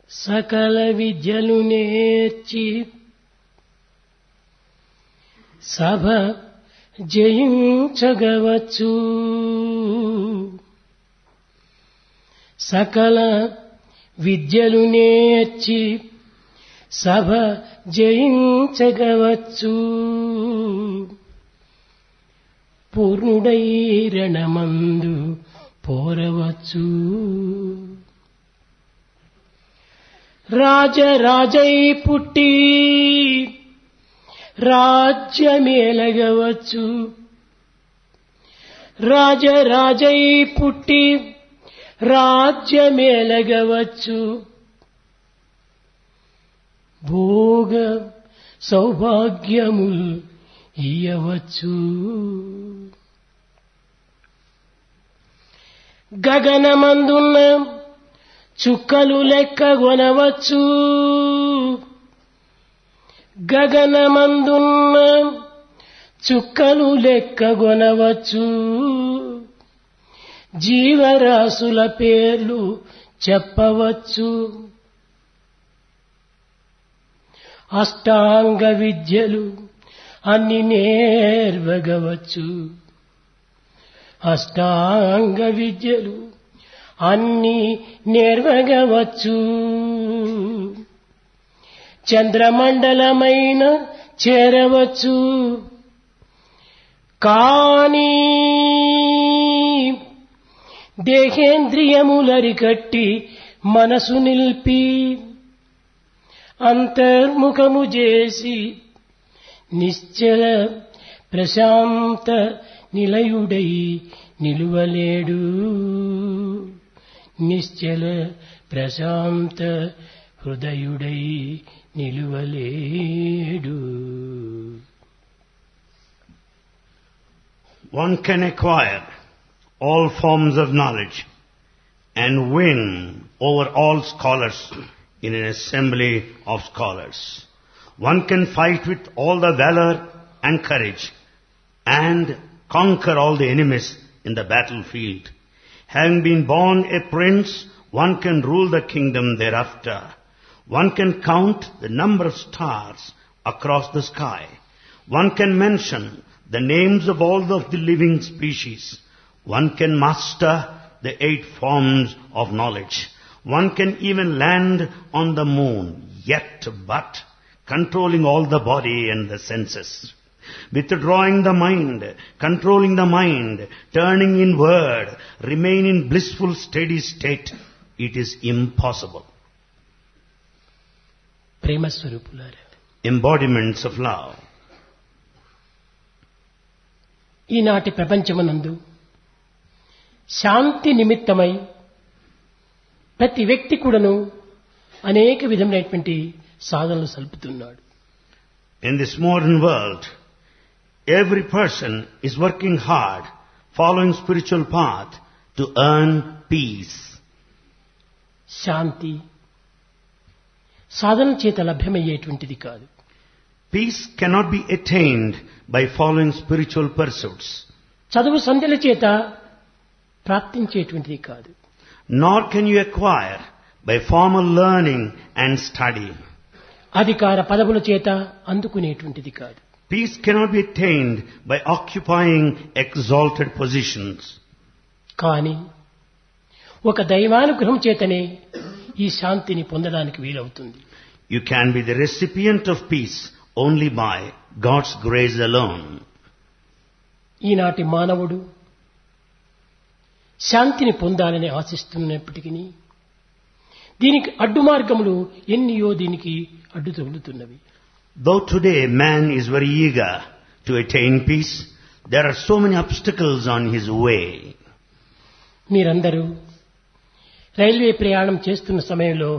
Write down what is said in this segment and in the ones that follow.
సకల విద్యలు నేర్చి సభ జయించగవచ్చు. సకల విద్యలు నేర్చి సభ జయించగవచ్చు. పూర్ణుడై రణమందు పోరవచ్చు. రాజరాజై పుట్టి రాజ్యమేలగవచ్చు. రాజరాజై పుట్టి రాజ్యమేలగవచ్చు. భోగ సౌభాగ్యముల్ ఇయ్యవచ్చు. గగనమందున్న చుక్కలు లెక్కగొనవచ్చు. గగనమందున్న చుక్కలు లెక్కగొనవచ్చు. జీవరాశుల పేర్లు చెప్పవచ్చు. అష్టాంగ విద్యలు అన్ని నేర్వగవచ్చు. అష్టాంగ విద్యలు అన్ని నేర్వగవచ్చు. చంద్రమండలమైన చేరవచ్చు. కానీ దేహేంద్రియములరికట్టి మనసు నిల్పి అంతర్ముఖము చేసి నిశ్చల ప్రశాంత నిలయుడై నిలువలేడు. నిశ్చల ప్రశాంత హృదయుడై నిలువలేడు. One can acquire all forms of knowledge and win over all scholars in an assembly of scholars. One can fight with all the valor and courage and conquer all the enemies in the battlefield. Having been born a prince, one can rule the kingdom thereafter. One can count the number of stars across the sky. One can mention the names of all of the living species. One can master the 8 forms of knowledge. One can even land on the moon, yet but controlling all the body and the senses. Withdrawing the mind, controlling the mind, turning inward, remain in blissful steady state, it is impossible. ప్రేమ స్వరూపులారా, Embodiments of love. ఈనాటి ప్రపంచమునందు శాంతి నిమిత్తమై ప్రతి వ్యక్తి కూడాను అనేక విధమైనటువంటి సాధనలు సల్పుతున్నాడు. In this modern world, every person is working hard, following spiritual path to earn peace. శాంతి సాధన చేత లభ్యమయ్యేటువంటిది కాదు. Peace cannot be attained by following spiritual pursuits. చదువు సంధ్యల చేత ప్రాప్తించేటువంటిది కాదు. Nor can you acquire by formal learning and study. అధికార పదవుల చేత అందుకునేటువంటిది కాదు. Peace cannot be attained by occupying exalted positions. కానీ ఒక దైవానుగ్రహం చేతనే ఈ శాంతిని పొందడానికి వీలవుతుంది. You can be the recipient of peace only by God's grace alone. ఈనాటి మానవుడు శాంతిని పొందాలని ఆశిస్తున్నప్పటికీ దీనికి అడ్డు మార్గములు ఎన్నియో దీనికి అడ్డు తగులుతున్నవి. Though today man is very eager to attain peace, there are so many obstacles on his way. మీరందరూ రైల్వే ప్రయాణం చేస్తున్న సమయంలో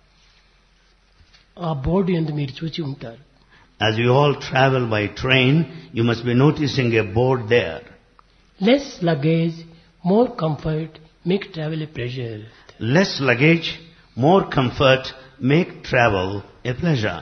ఆ బోర్డు యందు మీరు చూచి ఉంటారు. As you all travel by train, you must be noticing a board there. Less luggage, more comfort, make travel a pleasure. Less luggage, more comfort, make travel a pleasure.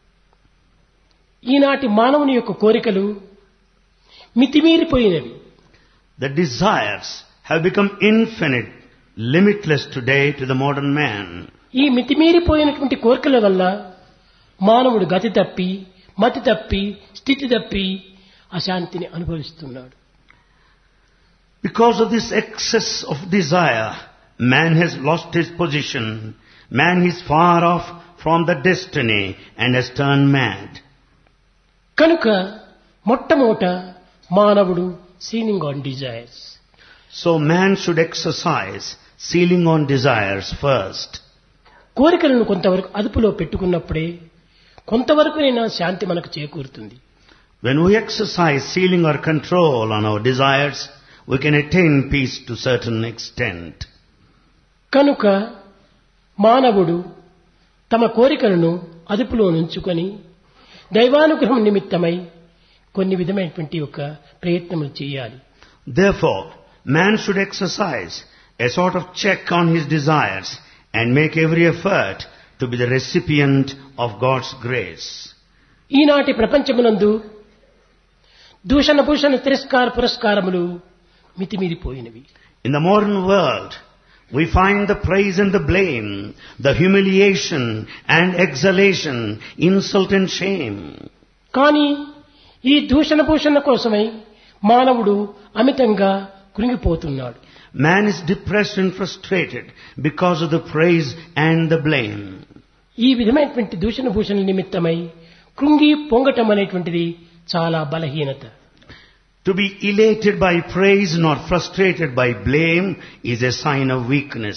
ఈనాటి మానవుని యొక్క కోరికలు మితిమీరిపోయినవి. The desires have become infinite limitless today to the modern man. ఈ మితిమీరిపోయినటువంటి కోరికల వల్ల మానవుడు గతి తప్పి, మతి తప్పి, స్థితి తప్పి అశాంతిని అనుభవిస్తున్నాడు. Because of this excess of desire, man has lost his position. Man is far off from the destiny and has turned mad. కనుక మొట్టమొదట మానవుడు ceiling on desires. So man should exercise sealing on desires first. కోరికలను కొంతవరకు అదుపులో పెట్టుకున్నప్పుడే కొంతవరకునైనా శాంతి మనకు చేకూరుతుంది. When we exercise sealing or control on our desires, we can attain peace to certain extent. కనుక మానవుడు తమ కోరికలను అదుపులో ఉంచుకొని దైవానుగ్రహం నిమిత్తమై కొన్ని విధమైనటువంటి ఒక ప్రయత్నములు చేయాలి. Therefore, man should exercise a sort of check on his desires and make every effort to be the recipient of God's grace. ఈనాటి ప్రపంచమునందు దూషణ భూషణ తిరస్కార పురస్కారములు మితిమీరిపోయినవి. In the modern world, we find the praise and the blame, the humiliation and exhalation, insult and shame. కానీ ఈ దూషణ భూషణ కోసమై మానవుడు అమితంగా కృంగిపోతున్నాడు. Man is depressed and frustrated because of the praise and the blame. ఈ విధమైనటువంటి దూషణ భూషణ నిమిత్తమై కృంగి పొంగటం అనేటువంటిది చాలా బలహీనత. To be elated by praise, not frustrated by blame, is a sign of weakness.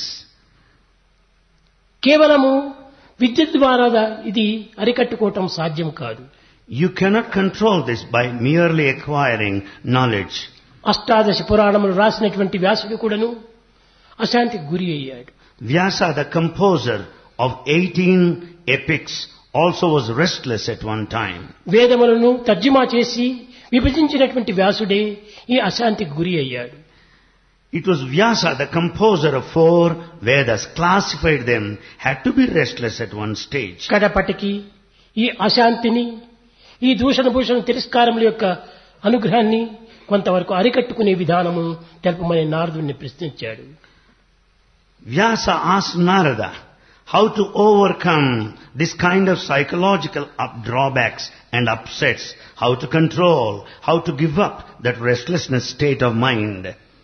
కేవలము విద్య ద్వారా ఇది అరికట్టుకోవటం సాధ్యం కాదు. You cannot control this by merely acquiring knowledge. అష్టాదశ పురాణములు రాసినటువంటి వ్యాసుడు కూడాను అశాంతికి గురి అయ్యాడు. Vyasa, the composer of 18 epics, also was restless at one time. వేదములను తర్జుమా చేసి విభజించినటువంటి వ్యాసుడే ఈ అశాంతికి గురి అయ్యాడు. It was Vyasa, the composer of 4 Vedas, classified them, had to be restless at one stage. కడపటికి ఈ అశాంతిని, ఈ దూషణ భూషణ తిరస్కారముల యొక్క అనుగ్రహాన్ని కొంతవరకు అరికట్టుకునే విధానము తెలుపమని నారదుని ప్రశ్నించాడు. Vyasa asked Narada how to overcome this kind of psychological drawbacks and upsets, how to control, how to give up that restlessness state of mind.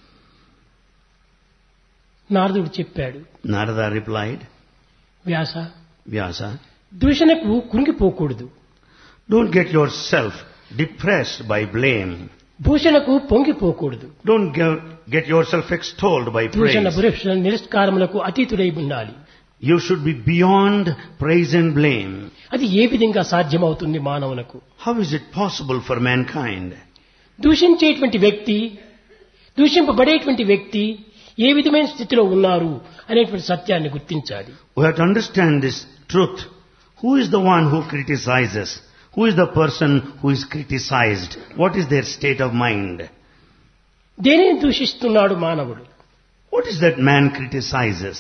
నారదుడు చెప్పాడు. Narada replied, Vyasa, దూషణకు కృంగిపోకూడదు. don't get yourself depressed by blame. భూషణకు పొంగిపోకూడదు. Don't get yourself extolled by దూషణ praise. భూషణ నిరస్కారములకు అతీతుడై ఉండాలి. You should be beyond praise and blame. అది ఏ విధంగా సాధ్యమవుతుంది మానవునకు? How is it possible for mankind? దూషించేటువంటి వ్యక్తి, దూషింపబడేటువంటి వ్యక్తి ఏ విధమైన స్థితిలో ఉన్నారు అనేటువంటి సత్యాన్ని గుర్తించాలి. We have to understand this truth. Who is the one who criticizes? Who is the person who is criticized? What is their state of mind? దేనిని దూషిస్తున్నాడు మానవుడు? What is that man criticizes?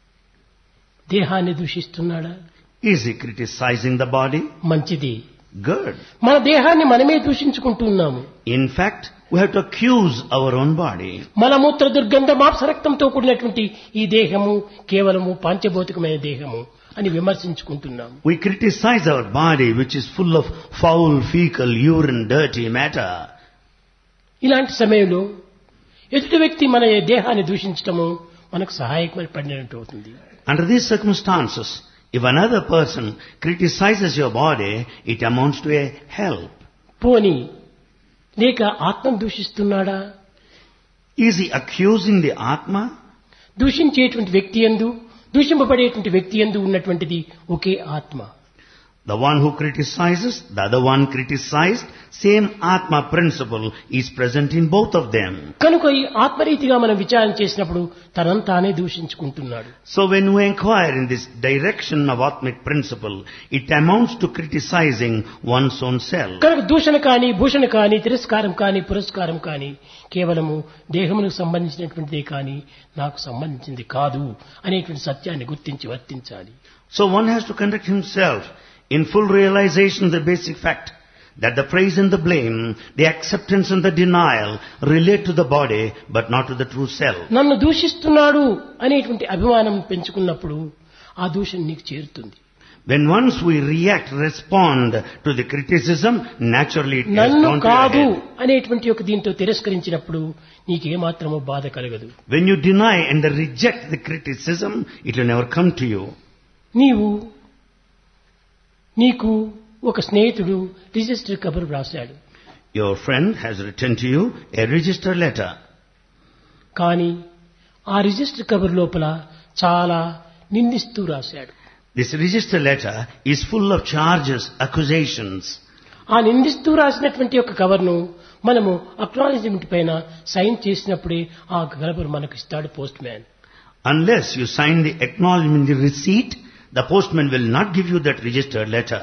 దేహాన్ని దూషిస్తున్నాడా? Is he criticizing the body? మంచిది. Good. మన దేహాన్ని మనమే దూషించుకుంటున్నాము. In fact, we have to accuse our own body. మలమూత్ర దుర్గంధ మాంసరక్తంతో కూడినటువంటి ఈ దేహము కేవలము పాంచభౌతికమైన దేహము అని విమర్శించుకుంటున్నాము. We criticize our body, which is full of foul, fecal, urine, dirty matter. ఇలాంటి సమయంలో ఎదుటి వ్యక్తి మన దేహాన్ని దూషించటము మనకు సహాయపడినట్టు అవుతుంది. Under these circumstances, if another person criticizes your body, it amounts to a help. పోనీ లేక ఆత్మను దూషిస్తున్నాడా? Is he accusing the Atma? దూషించేటువంటి వ్యక్తి యందు, దూషింపబడేటువంటి వ్యక్తి యందు ఉన్నటువంటిది ఒకే ఆత్మ. The one who criticizes, the other one criticized, same Atma principle is present in both of them. కనుక ఈ ఆత్మరీతిగా మనం విచారణ చేసినప్పుడు తనంతానే దూషించుకుంటున్నాడు. So when we inquire in this direction of Atmic principle, it amounts to criticizing one's own self. కనుక దూషణ కానీ, భూషణ కానీ, తిరస్కారం కానీ, పురస్కారం కానీ కేవలము దేహమునకు సంబంధించినటువంటిదే కానీ నాకు సంబంధించింది కాదు అనేటువంటి సత్యాన్ని గుర్తించి వర్తించాలి. So one has to conduct himself in full realization of the basic fact that the praise and the blame, the acceptance and the denial relate to the body but not to the true self. నన్ను దూషిస్తున్నాడు అనేటువంటి అభిమానం పెంచుకున్నప్పుడు ఆ దూషణ నీకు చేరుతుంది. When once we respond to the criticism, naturally it has నన్ను gone to your కాదు head. అనేటువంటి ఒక దీంతో తిరస్కరించినప్పుడు నీకేమాత్రమో బాధ కలగదు. When you deny and reject the criticism, it will never come to you. నీకు ఒక స్నేహితుడు రిజిస్టర్ కబర్ రాశాడు. Your friend has written to you a register letter. కానీ ఆ రిజిస్టర్ కబర్ లోపల చాలా నిందిస్తూ రాశాడు. This register letter is full of charges, accusations. ఆ నిందిస్తూ రాసినటువంటి ఒక కవర్ను మనము అక్నాలెడ్జ్మెంట్ పైన సైన్ చేసినప్పుడే ఆ కవర్ మనకు ఇస్తాడు postman. Unless you sign the acknowledgement, the receipt, the postman will not give you that registered letter.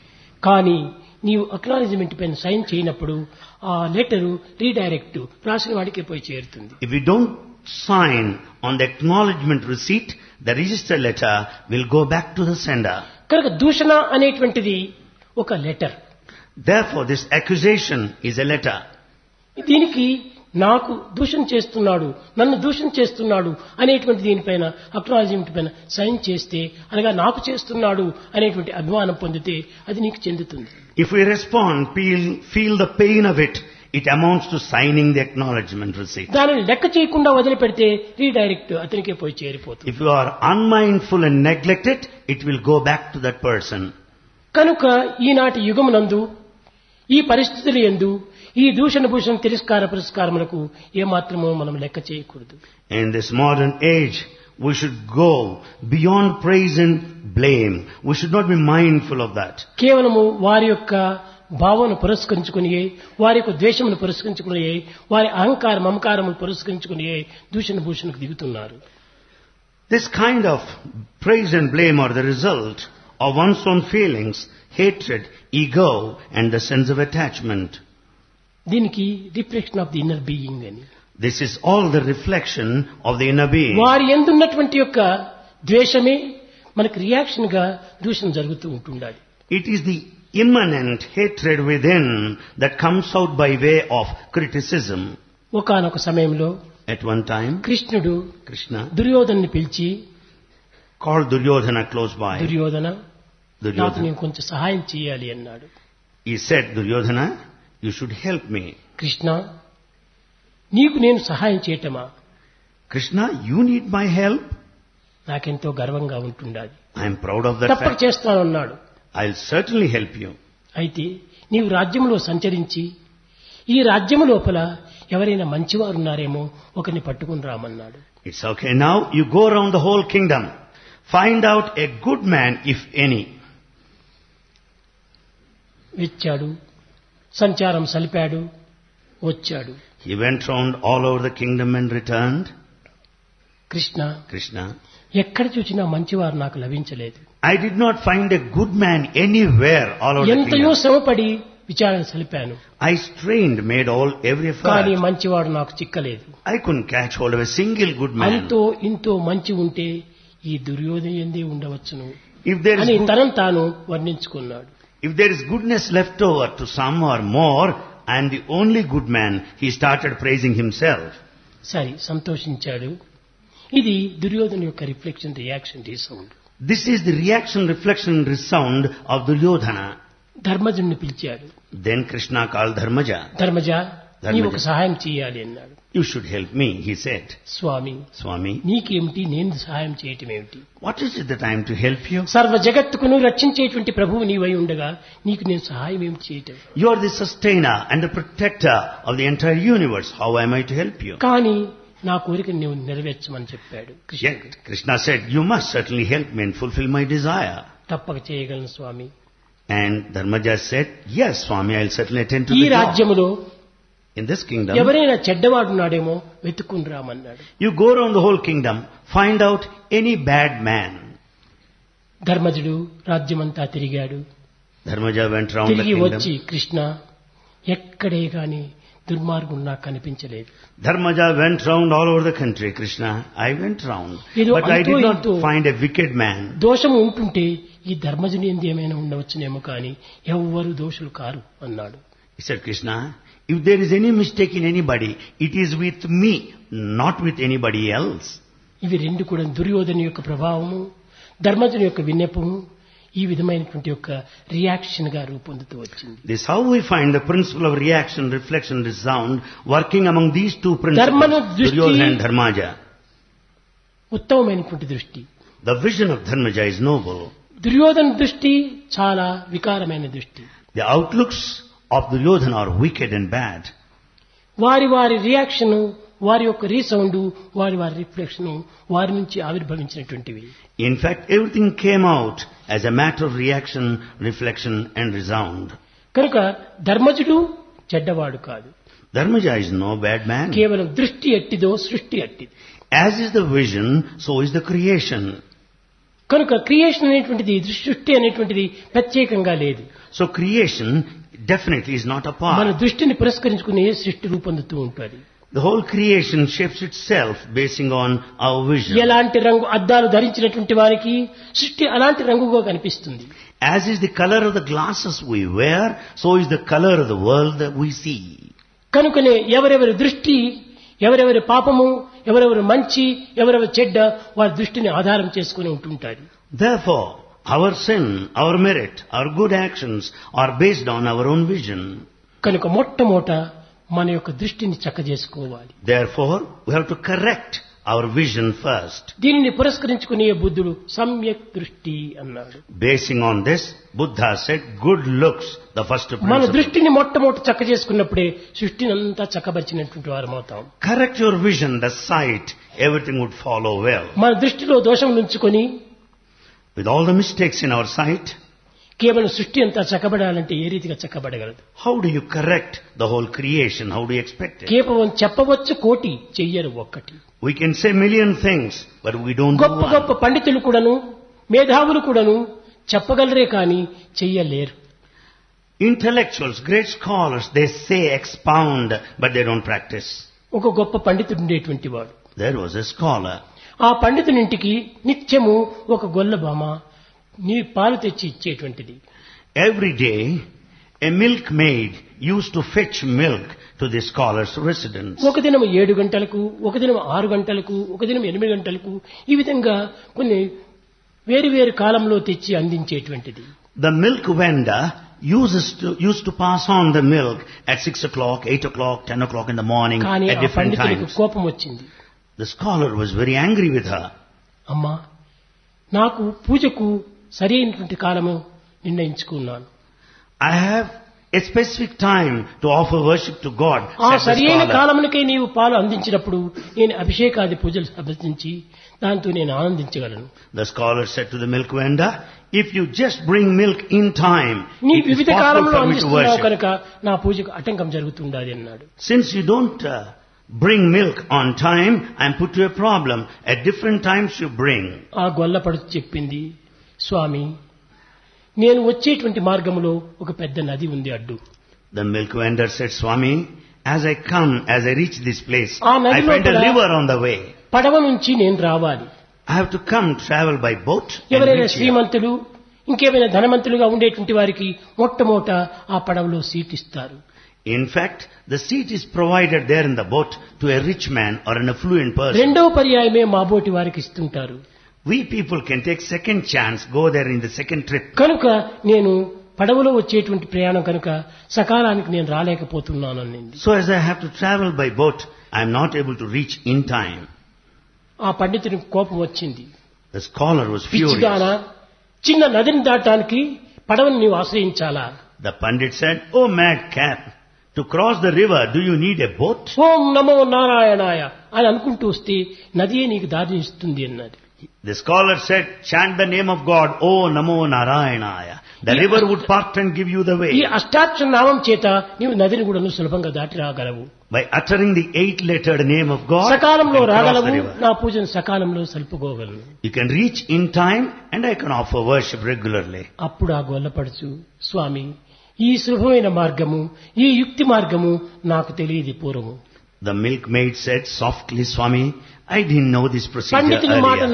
కానీ నీవు అక్నాలెడ్జ్మెంట్ పైన సైన్ చేయనప్పుడు ఆ లెటరు రీడైరెక్ట్ రాసిన వాడికే పోయి చేరుతుంది. If we don't sign on the acknowledgement receipt, the registered letter will go back to the sender. కనుక దూషణ అనేటువంటిది ఒక letter. Therefore, this accusation is a letter. దీనికి నాకు దూషణ చేస్తున్నాడు, నన్ను దూషణ చేస్తున్నాడు అనేటువంటి దీనిపైన అక్నాలెడ్జ్మెంట్ పైన సైన్ చేస్తే, అనగా నాకు చేస్తున్నాడు అనేటువంటి అభిమానం పొందితే అది నీకు చెందుతుంది. If we respond, feel the pain of it, it amounts to signing the acknowledgement receipt. దానిని లెక్క చేయకుండా వదిలిపెడితే రీడైరెక్ట్ అతనికే పోయి చేరిపోతుంది. If you are unmindful and neglect it, it will go back to that person. కనుక ఈనాటి యుగమునందు ఈ పరిస్థితుల యందు ఈ దూషణ భూషణ తిరస్కార పురస్కారములకు ఏమాత్రమో మనం లెక్క చేయకూడదు. In this modern age, we should go beyond praise and blame. We should not be mindful of that. కేవలము వారి యొక్క భావన పురస్కరించుకుని, వారి యొక్క ద్వేషమును పురస్కరించుకుని, వారి అహంకార మమకారమును పురస్కరించుకుని దూషణ భూషణకు దిగుతున్నారు. This kind of praise and blame are the result of one's own feelings, hatred, ego and the sense of attachment. దీనికి reflection of the inner being అని. This is all the reflection of the inner being. వారి యందున్నటువంటి యొక్క ద్వేషమే మనకు reaction గా దూషణ జరుగుతూ ఉంటుండాలి. It is the immanent hatred within that comes out by way of criticism. ఒకానొక సమయంలో At one time, కృష్ణుడు Krishna దుర్యోధన్ని పిలిచి, called Duryodhana close by. Duryodhana, నాకు నేను కొంచెం సహాయం చేయాలి అన్నాడు. He said, Duryodhana, you should help me. Krishna, నీకు నేను సహాయం చేయటమా? Krishna, you need my help? నాకెంతో గర్వంగా ఉంటుండాలి. I am proud of that తప్పక fact. చేస్తానన్నాడు. I'll certainly help you. అయితే నీవు రాజ్యంలో సంచరించి ఈ రాజ్యము లోపల ఎవరైనా మంచివారు ఉన్నారేమో ఒకరిని పట్టుకుని రామన్నాడు. It's okay. Now you go around the whole kingdom. Find out a good man, if any. వచ్చాడు, సంచారం సలిపాడు, వచ్చాడు. He went round all over the kingdom and returned. Krishna, Krishna, ఎక్కడ చూసినా మంచివారు నాకు లభించలేదు. I did not find a good man anywhere all over the ఎంతయో kingdom. శ్రమపడి విచారణ సలిపాను, I strained, made every కానీ effort. మంచివాడు నాకు చిక్కలేదు. I couldn't catch hold of a single good man. అంతో ఇంతో మంచి ఉంటే ఈ దుర్యోధన ఎందే ఉండవచ్చును If there అని is తనను తాను వర్ణించుకున్నాడు. If there is goodness left over to some or more, I am the only good man, he started praising himself. సరే, సంతోషించాడు. ఇది దుర్యోధన యొక్క reflection, reaction, resound. This is the reaction, reflection, and resound of Duryodhana. ధర్మజుడిని పిలిచాడు. Then Krishna called Dharmaja. Dharmaja, Dharmaja. నీవు ఒక సహాయం చేయాలి అన్నాడు. You should help me, he said. Swamy, Swami, నీకేమిటి, నేను సహాయం చేయటం ఏమిటి? what is it that I am to help you? సర్వ జగత్తుకును రక్షించేటువంటి ప్రభువు నీవై ఉండగా నీకు నేను సహాయం ఏమిటి చేయటం? You are the sustainer and the protector of the entire universe. How am I to help you? కానీ నా కోరికను నీవు నెరవేర్చమని చెప్పాడు కృష్ణుడు. Yet Krishna said, you must certainly help me and fulfill my desire. తప్పక చేయగలను స్వామి. And Dharmaja said, yes, Swami, I'll certainly attend to ఈ the job. రాజ్యములో In this kingdom, ఎవరైనా చెడ్డవాడున్నాడేమో వెతుక్కుని రామన్నాడు. you go around the whole kingdom, find out any bad man. ధర్మజుడు రాజ్యమంతా తిరిగాడు. Dharmaja went round the తిరిగి వచ్చి, kingdom. Krishna, ఎక్కడే గాని దుర్మార్గుడు నాకు కనిపించలేదు. Dharmaja went round all over the country, Krishna. I went round. ఏదో But I did అంతో not ఇంతో find a wicked man. దోషం ఉంటుంటే ఈ ధర్మజుని ఎందు ఏమైనా ఉండవచ్చునేమో కానీ ఎవ్వరు దోషులు కారు అన్నాడు. He said, Krishna, if there is any mistake in anybody, it is with me, not with anybody else. ఇవి రెండు కూడా దుర్యోధను యొక్క ప్రభావము, ధర్మజుని యొక్క విన్నపము ఈ విధమైనటువంటి యొక్క రియాక్షన్ గా రూపొందుతూ వచ్చింది. This is how we find the principle of reaction, reflection, resound working among these two principles, Duryodhana and Dharmaja. ఉత్తమమైనటువంటి దృష్టి. The vision of Dharmaja is noble. Duryodhana దృష్టి చాలా వికారమైన దృష్టి. The outlooks of Duryodhana are wicked and bad. వారి వారి reaction, వారి యొక్క resound, వారి వారి రిఫ్లెక్షన్ వారి నుంచి ఆవిర్భవించినటువంటివి. In fact, everything came out as a matter of reaction, reflection and resound. కనుక ధర్మజుడు చెడ్డవాడు కాదు. Dharmaja is no bad man. కేవలం దృష్టి ఎట్టిదో సృష్టి ఎట్టిది. As is the vision, so is the creation. కనుక క్రియేషన్ అనేటువంటిది, సృష్టి అనేటువంటిది ప్రత్యేకంగా లేదు. So creation definitely is not apart. మన దృష్టిని పురస్కరించుకునే సృష్టి రూపొందుతూ ఉంటుంది. The whole creation shapes itself basing on our vision. ఎలాంటి రంగు అద్దాలు ధరించినటువంటి వారికి సృష్టి అలాంటి రంగుగా కనిపిస్తుంది. As is the color of the glasses we wear, so is the color of the world that we see. కనుకనే ఎవరెవరి దృష్టి, ఎవరెవరి పాపము, ఎవరెవరి మంచి, ఎవరెవరి చెడ్డ వారి దృష్టిని ఆధారం చేసుకుని ఉంటుంటారు. Therefore, our sin, our merit, our good actions are based on our own vision. కనుక మొట్టమొదట మన యొక్క దృష్టిని చక్కజేసుకోవాలి. Therefore, we have to correct our vision first. దీనిని పురస్కరించుకునే బుద్ధుడు సమ్యక్ దృష్టి అన్నాడు. Basing on this, Buddha said, good looks, the first మన principle. దృష్టిని మొట్టమొదట చక్కజేసుకున్నప్పుడే సృష్టిని అంతా చక్కబరిచినటువంటి వారం అవుతాం. Correct your vision, the sight, everything would follow well. మన దృష్టిలో దోషం నుంచుకొని With all the mistakes in our sight, కేవలం సృష్టి అంతా చక్కబడాలంటే ఏ రీతిగా చక్కబడగలదు? how do you correct the whole creation? How do you expect it? కేవలం చెప్పవచ్చు కోటి, చెయ్యరు ఒక్కటి. We can say million things, but we don't do గొప్ప గొప్ప one. పండితులు కూడాను, మేధావులు కూడాను చెప్పగలరే కానీ చెయ్యలేరు. Intellectuals, great scholars, they say expound, but they don't practice. ఒక గొప్ప పండితుడు ఉండేటువంటి వాడు. There was a scholar. ఆ పండితునింటికి నిత్యము ఒక గొల్లబామ నీ పాలు తెచ్చి ఇచ్చేటువంటిది. Every day, a milkmaid used to fetch milk to the scholar's residence. ఒక దినం 7 గంటలకు, ఒక దినం 6 గంటలకు, ఒక దినం 8 గంటలకు, ఈ విధంగా కొన్ని వేరు వేరు కాలంలో తెచ్చి అందించేటువంటిది. The milk vendor used to pass on the milk at 6 o'clock, 8 o'clock, 10 o'clock in the morning కానీ at ఆ different పండితునికి times. కోపం వచ్చింది. The scholar was very angry with her. అమ్మా, నాకు పూజకు సరైనటువంటి కాలము నిర్ణయించుకున్నాను. I have a specific time to offer worship to God. ఆ said the సరైన scholar. కాలమునకే నీవు పాలు అందించినప్పుడు నేను అభిషేకాది పూజలు సమర్పించి దాంతో నేను ఆనందించగలను. The scholar said to the milk vendor, if you just bring milk in time, నీ it is వివిధ possible కాలంలో for me to అందిస్తున్నావు worship. కనుక నా పూజకు ఆటంకం జరుగుతుండాలి అన్నాడు. Since you don't bring milk on time, I am put to a problem. At different times you bring. ఆ గొల్లపడుచు చెప్పింది, స్వామి, నేను వచ్చేటువంటి మార్గంలో ఒక పెద్ద నది ఉంది అడ్డు. The milk vendor said, Swami, as I reach this place, ఆ I నదిలో find a కూడా river on the way. పడవ నుంచి నేను రావాలి. I have to travel by boat. And ఎవరైనా reach here. శ్రీమంతులు, ఇంకేమైనా ధనవంతులుగా ఉండేటువంటి వారికి మొట్టమొదట ఆ పడవలో సీట్ ఇస్తారు. In fact, the seat is provided there in the boat to a rich man or an affluent person. రెండవ పర్యాయమే మా బోటి వారికి ఇస్తుంటారు. We people can take second chance, go there in the second trip. కనుక నేను పడవలో వచ్చేటువంటి ప్రయాణం కనుక సకాలానికి నేను రాలేకపోతున్నాను అనింది. So as I have to travel by boat, I am not able to reach in time. ఆ పండితునికి కోపం వచ్చింది. The scholar was పిచ్చిదానా, furious. చిన్న నదిని దాటానికి పడవని నీవు ఆశ్రయించాలా? The pandit said, oh madcap, to cross the river, do you need a boat? ఓం నమో నారాయణాయ అని అనుకుంటూ వస్తే నదియే నీకు దారిని ఇస్తుంది అన్నది. The scholar said, chant the name of God, oh namo narayanaya. The river would part and give you the ఈ way. అష్టాక్షర నామం చేత నీవు నదిని కూడా సులభంగా దాటి రాగలవు. By uttering the 8-lettered name of God, you సకాలంలో can cross రాగలవు, the river. నా పూజను సకాలంలో సలుపుకోగలను. You can reach in time and I can offer worship regularly. అప్పుడు ఆ గొల్లపడుచు, స్వామి, ఈ సులభమైన మార్గము, ఈ యుక్తి మార్గము నాకు తెలియదు పూర్వము. The milkmaid said softly, Swami, I didn't know this procedure పండితుని మాటను earlier.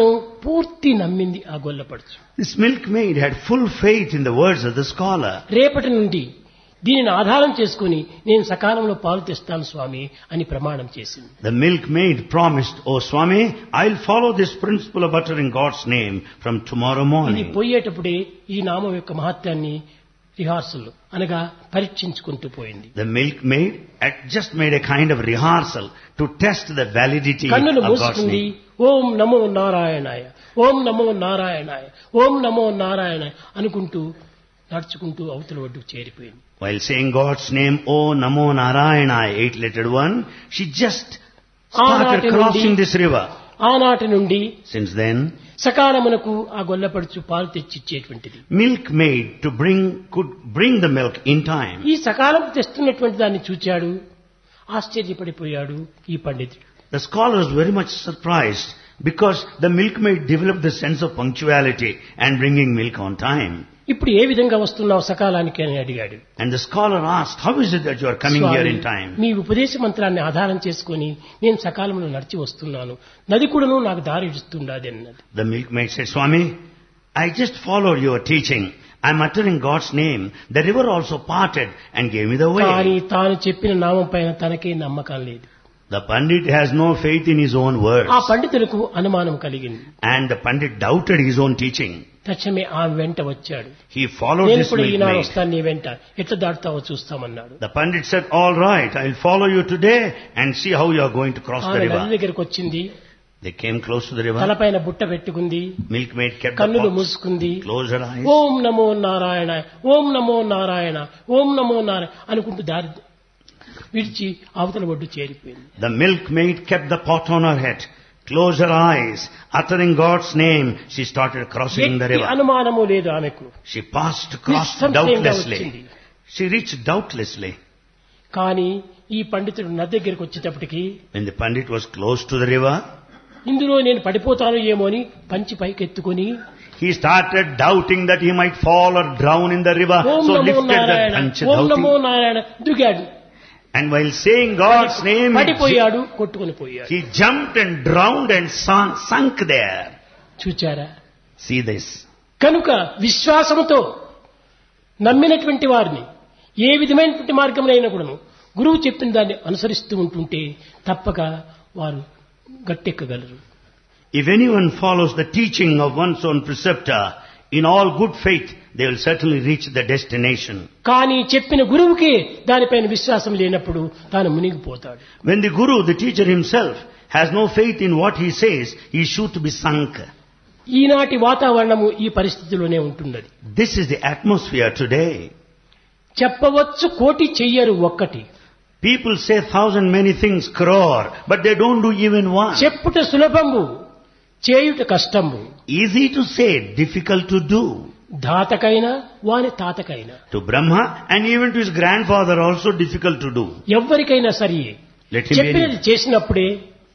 పూర్తి నమ్మింది ఆ గొల్లపడుచు. This milkmaid had full faith in the words of the scholar. రేపటి నుండి దీనిని ఆధారం చేసుకుని నేను సకాలంలో పాలు తెస్తాను స్వామి అని ప్రమాణం చేసింది. The milkmaid promised, "Oh Swami, I'll follow this principle of uttering God's name from tomorrow ఇది morning." పోయేటప్పుడే ఈ నామం యొక్క మహత్యాన్ని రిహార్సల్ అనగా పరీక్షించుకుంటూ పోయింది. The milkmaid had just made a kind of rehearsal to test the validity కన్నులు of God's మూసుకుంది. name. ఓం నమో నారాయణాయ, ఓం నమో నారాయణాయ, ఓం నమో నారాయణ అనుకుంటూ నడుచుకుంటూ అవతల ఒడ్డుకు చేరిపోయింది. While saying God's name, "Oh Namo Narayana," 8-lettered one, she just started crossing this river. ఆనాటి నుండి Since then, సకాలమునకు ఆ గొల్లపడుచు పాలు తెచ్చిచ్చేటువంటిది. milkmaid could bring the milk in time. ఈ సకాలం తెస్తున్నటువంటి దాన్ని చూచాడు, ఆశ్చర్యపడిపోయాడు ఈ పండితుడు. The scholar was very much surprised because the milkmaid developed the sense of punctuality and bringing milk on time. ఇప్పుడు ఏ విధంగా వస్తున్నావు సకాలానికి అని అడిగాడు. And the scholar asked, "How is it that you are coming here in time?" మీ ఉపదేశ మంత్రాన్ని ఆధారం చేసుకుని నేను సకాలంలో నడిచి వస్తున్నాను, నది కూడాను నాకు దారి ఇస్తుండాది అన్నది. The milkmaid said, "Swami, I just followed your teaching. I am uttering God's name. The river also parted and gave me the కానీ way." తాను చెప్పిన నామం పైన తనకే నమ్మకం లేదు. The Pandit has no faith in his own words. ఆ పండితులకు అనుమానం కలిగింది. And the Pandit doubted his own teaching. తక్షణమే ఆమె వెంట వచ్చాడు. He followed నేను this కూడా ఈనాడు milkmaid. వస్తాను నీ వెంట, ఎట్లా దాటుతావో చూస్తామన్నాడు. The Pandit said, "All right, I'll follow you today and see how you are going to cross the ఆమె నది river." దగ్గరకు వచ్చింది. They came close to the river. తలపైన బుట్ట పెట్టుకుంది, Milkmaid kept the కన్నులు pots, మూసుకుంది. closed her eyes. ఓం నమో నారాయణ, ఓం నమో నారాయణ, ఓం నమో నారాయణ అనుకుంటూ దారి విడిచి అవతల ఒడ్డు చేరిపోయింది. The milkmaid kept the pot on her head, closed her eyes, uttering God's name. She started crossing the ఎట్టి river. అనుమానము లేదు ఆమెకు. She crossed నిస్సంశయంగా doubtlessly. వచ్చింది. She reached doubtlessly. కానీ ఈ పండితుడు నది దగ్గరికి వచ్చేటప్పటికి When the Pandit was close to the river, ఇందులో నేను పడిపోతాను ఏమో అని పంచి పైకెత్తుకుని he started doubting that he might fall or drown in the river. Om So Namo lifted the Narayana, punch, Om Namo doubting. Narayana దిగాడు. And while saying God's name, పడిపోయాడు, కొట్టుకుని పోయాడు. he jumped and drowned and sunk there. చూచారా? See this. కనుక విశ్వాసముతో నమ్మినటువంటి వారిని ఏ విధమైనటువంటి మార్గంలో కూడాను గురువు చెప్పిన దాన్ని అనుసరిస్తూ ఉంటుంటే తప్పక వారు గట్టెక్కగలరు. If anyone follows the teaching of one's own preceptor in all good faith, they will certainly reach the destination. కానీ చెప్పిన గురువుకే దానిపైన విశ్వాసం లేనప్పుడు తాను మునిగిపోతాడు. When the guru, the teacher himself, has no faith in what he says, he is sure to be sunk. ఈనాటి వాతావరణము ఈ పరిస్థితిలోనే ఉంటున్నది. This is the atmosphere today. చెప్పవచ్చు కోటి చెయ్యరు ఒక్కటి. People say 1,000 many things, crore, but they don't do even one. చెప్పుట సులభము, చేయుట కష్టము. Easy to say, difficult to do. ధాతకైనా వాని తాతకైనా To Brahma and even to his grandfather also difficult to do. ఎవ్వరికైనా సరే Let him be చెప్పినది anyone. చేసినప్పుడే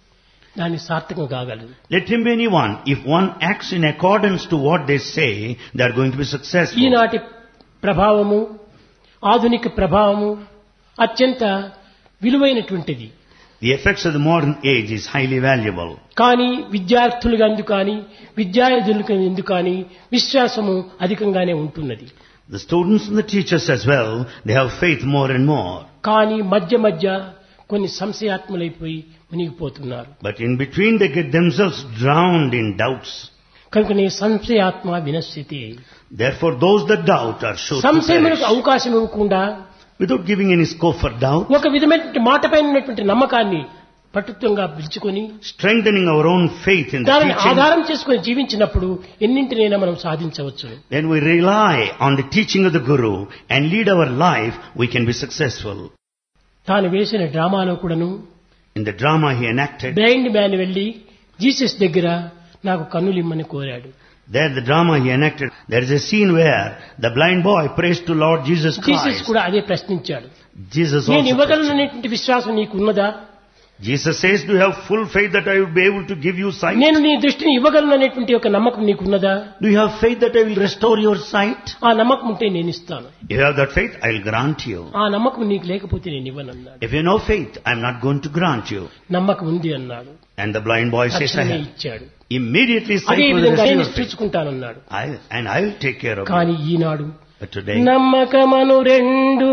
దాన్ని సార్థకం కాగలదు. Let him be anyone. If one acts in accordance to what they say, they are going to be successful. ఈనాటి ప్రభావము, ఆధునిక ప్రభావము అత్యంత విలువైనటువంటిది. The effects of the modern age is highly valuable. కానీ విద్యార్థులుగా ఎందుకు కానీ విద్యార్థులకు ఎందుకు కానీ విశ్వాసము అధికంగానే ఉంటున్నది. The students and the teachers as well, they have faith more and more. కానీ మధ్య మధ్య కొన్ని సంశయాత్మలైపోయి మునిగిపోతున్నారు. But in between they get themselves drowned in doubts. కనుకనే సంశయాత్మ వినశ్యతి. Therefore those that doubt are sure to సంశయములకు perish. అవకాశం ఇవ్వకుండా Without giving any scope for doubt, ఒక విధమైనటువంటి మాటపైన ఉన్నటువంటి నమ్మకాన్ని పట్టుత్వంగా పిలుచుకొని strengthening our own faith in the దానిని teaching, ఆధారం చేసుకుని జీవించినప్పుడు ఎన్నింటినైనా మనం సాధించవచ్చు. then we rely on the teaching of the Guru and lead our life, we can be successful. తాను వేసిన డ్రామాలో కూడాను In the drama he enacted, blind man వెళ్లి జీసస్ దగ్గర నాకు కన్నులిమ్మని కోరాడు. there the drama he enacted, there is a scene where the blind boy prays to Lord Jesus Jesus Christ. కూడా అదే ప్రశ్నించాడు. Jesus నేను also ఇవ్వగలననేటువంటి విశ్వాసం నీకు ఉన్నదా? Jesus says, do you have full faith that I will be able to give you sight? నేను నీ దృష్టిని ఇవ్వగలననేటువంటి ఒక నమ్మకం నీకున్నదా? Do you have faith that I will restore your sight? ఆ నమ్మకం ఉంటే నేను ఇస్తాను. If you have that faith, I will grant you. ఆ నమ్మకం నీకు లేకపోతే నేను ఇవ్వనన్నాడు. If you have no faith, I am not going to grant you. నమ్మకం ఉంది అన్నాడు. And the blind boy says, I తక్షణమే have. ఇచ్చాడు. Immediately అదే sight was the విధంగా నేను receiver faith. చూసుకుంటానన్నాడు. I will take care of you. కానీ ఈనాడు But today, నమ్మకమను రెండు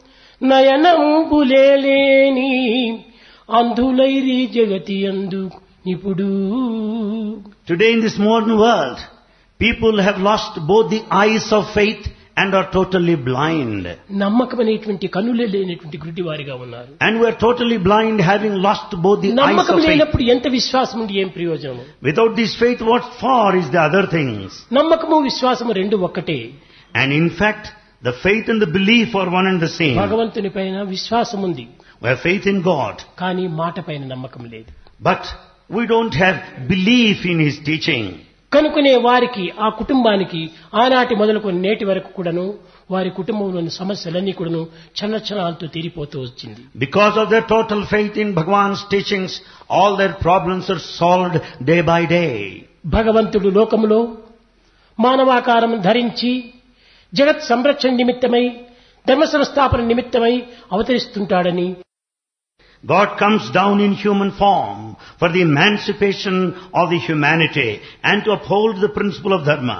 నయనంబులేని అంధులైరి జగతి అందు నిపుడు. today in this modern world, people have lost both the eyes of faith and are totally blind. నమ్మకం అనేటువంటి కన్నులే లేనటువంటి గుడ్డివారిగా ఉన్నారు. And we are totally blind, having lost both the eyes నమ్మకం of faith. లేనప్పుడు ఎంత విశ్వాసం ఉండి ఏం ప్రయోజనము? Without this faith, what for is the other things? నమ్మకము విశ్వాసము రెండు ఒక్కటే. And in fact, the faith and the belief are one and the same. భగవంతుని పైన విశ్వాసం ఉంది, We have faith in God, కానీ మాట పైన నమ్మకం లేదు. but we don't have belief in His teaching. కనుకనే వారికి ఆ కుటుంబానికి ఆనాటి మొదలుకొని నేటి వరకు కూడాను వారి కుటుంబంలోని సమస్యలన్నీ కూడాను క్షణక్షణాలతో తీరిపోతూ వచ్చింది. Because of their total faith in Bhagavan's teachings, all their problems are solved day by day. భగవంతుడు లోకములో మానవాకారం ధరించి జగత్ సంరక్షణ నిమిత్తమై ధర్మ సంస్థాపన నిమిత్తమై అవతరిస్తుంటాడని, God comes down in human form for the emancipation of the humanity and to uphold the principle of dharma.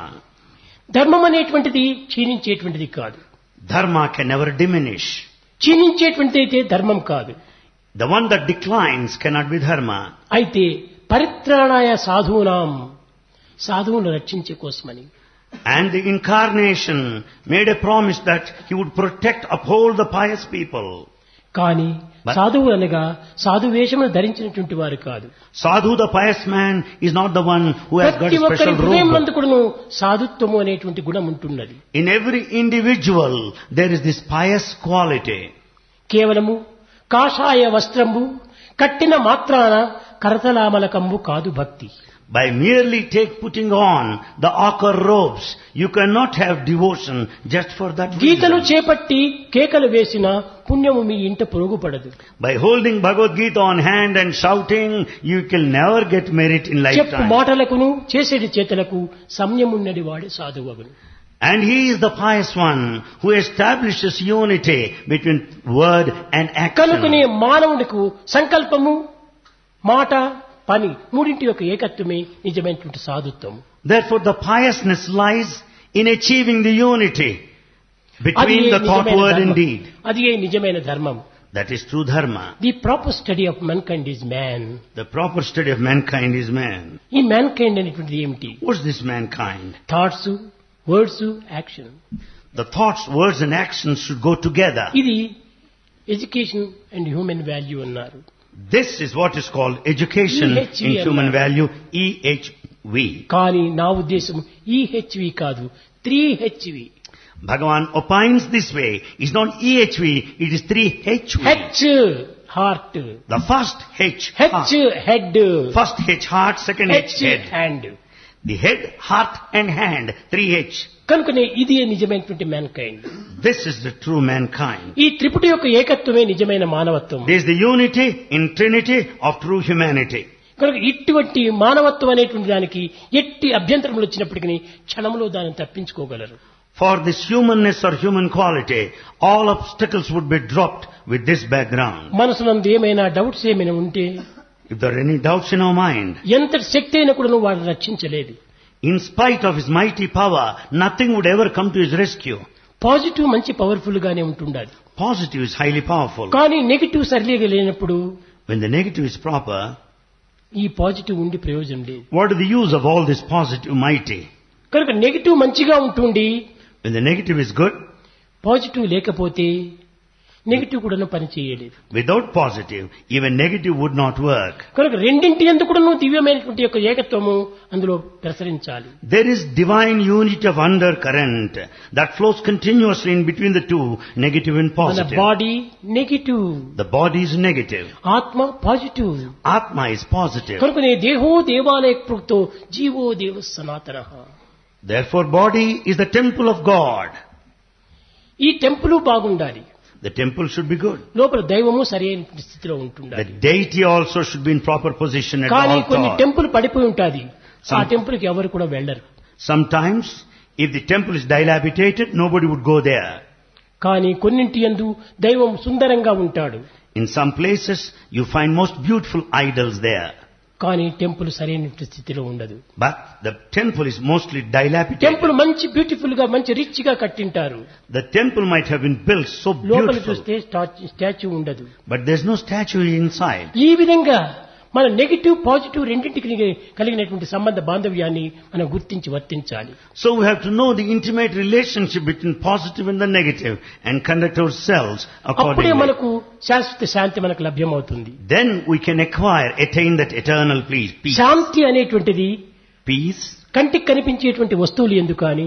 ధర్మం అనేటువంటిది క్షీణించేటువంటిది కాదు. Dharma can never diminish. క్షీణించేటువంటిది అయితే ధర్మం కాదు. The one that declines cannot be dharma. అయితే పరిత్రాణాయ సాధూనాం, సాధువును రక్షించే కోసమని. And the incarnation made a promise that He would protect, uphold the pious people. కానీ But- సాధువు అనగా సాధు వేషమును ధరించినటువంటి వారు కాదు. Sadhu, the pious man, is not the one who has got ప్రతి a ఒక్కరి special హృదయం robe. నందు కూడాను సాధుత్వము అనేటువంటి గుణం ఉంటున్నది. In every individual, there is this pious quality. కేవలము కాషాయ వస్త్రంబు కట్టిన మాత్రాన కరతలామలకంబు కాదు భక్తి. By merely putting on the ochre robes, you cannot have devotion just for that గీతలు reason. చేపట్టి కేకలు వేసిన పుణ్యము మీ ఇంట పొరుగుపడదు. By holding Bhagavad Gita on hand and shouting, you can never get merit in చెప్పు lifetime. మాటలకును చేసేటి చేతలకు సంయమున్నది వాడే సాధువగును. And he is the pious one who establishes unity between word and కనుకనే action. మానవుడికి సంకల్పము, మాట, పని మూడింటి యొక్క ఏకత్వమే నిజమైనటువంటి సాధుత్వం. Therefore, the piousness lies in achieving the unity అది between the thought, word and deed. అది నిజమైన ధర్మం. That is true dharma. The proper study of mankind is man. The proper study of mankind is man. ఈ mankind అనేటువంటిది ఏమిటి? What's this mankind? Thoughts, words, action. The thoughts, words and actions should go together. ఇది education and human value అన్నారు. This is what is called education EHV in human value, EHV. కానీ నా ఉద్దేశం EHV కాదు, 3HV. Bhagavan opines this way. It's not EHV, it is 3HV. H heart, The first H, H heart. Head, First H, heart, second H, H head. Hand. The head, heart and hand, 3H. కనుకనే ఇది నిజమైనటువంటి mankind. This is the true mankind. ఈ త్రిపుటి యొక్క ఏకత్వమే నిజమైన మానవత్వం. This is the unity in Trinity of true humanity. కనుక ఇటువంటి మానవత్వం అనేటువంటి దానికి ఎట్టి అభ్యంతరములు వచ్చినప్పటికీ క్షణంలో దాన్ని తప్పించుకోగలరు. For this humanness or human quality, all obstacles would be dropped with this background. మనసునందు ఏమైనా డౌట్స్ ఏమైనా ఉంటే, If there are any doubts in our mind, ఎంత శక్తి అయినా కూడా వాడిని రక్షించలేదు. in spite of his mighty power, nothing would ever come to his rescue. Positive మంచి powerful గానే ఉంటుండాలి. Positive is highly powerful. కానీ నెగిటివ్ సరిలేగా లేనప్పుడు When the negative is proper, ఈ పాజిటివ్ ఉండి ప్రయోజనం లేదు. what is the use of all this positive mighty? కనుక నెగిటివ్ మంచిగా ఉంటుండి When the negative is good, positive లేకపోతే నెగిటివ్ కూడా పని చేయలేదు. without positive, even negative would not work. కనుక రెండింటి ఎందుకు కూడా దివ్యమైనటువంటి యొక్క ఏకత్వము అందులో ప్రసరించాలి. There is divine unity of undercurrent that flows continuously in between the two, negative and మన positive. Body negative, The body is negative. ఆత్మ పాజిటివ్. Atma is positive. కనుకనే దేహో దేవాలయ కృతో జీవో దేవ సనాతన. Therefore, body is the temple of God. ఈ temple బాగుండాలి. The temple should be good. లోపల దైవము సరైన స్థితిలో The ఉంటుండాలి. deity also should be in proper position at కానీ all కొన్ని times. టెంపుల్ పడిపోయి ఉంటాది. ఆ Some- టెంపుల్ కి ఎవరు కూడా వెళ్ళరు. Sometimes, if the temple is dilapidated, nobody would go there. కానీ కొన్నింటి యందు దైవం సుందరంగా ఉంటాడు. In some places, you find most beautiful idols there. కానీ టెంపుల్ సరైన స్థితిలో ఉండదు. But the temple is mostly dilapidated. Temple మంచి బ్యూటిఫుల్ గా మంచి రిచ్ గా కట్టింటారు. The temple might have been built so లోపల beautiful, చూస్తే స్టాచ్యూ ఉండదు. but there's no statue inside. ఈ విధంగా మన నెగటివ్ పాజిటివ్ రెండింటికి కలిగినటువంటి సంబంధ బాంధవ్యాన్ని మనం గుర్తించి వర్తించాలి. So we have to know the intimate relationship between positive and the negative and conduct ourselves అప్పుడే accordingly. మనకు శాశ్వత శాంతి మనకు లభ్యమవుతుంది. Then we can attain that eternal peace. శాంతి అనేటువంటిది Peace కంటికి కనిపించేటువంటి వస్తువులు ఎందుకు కానీ,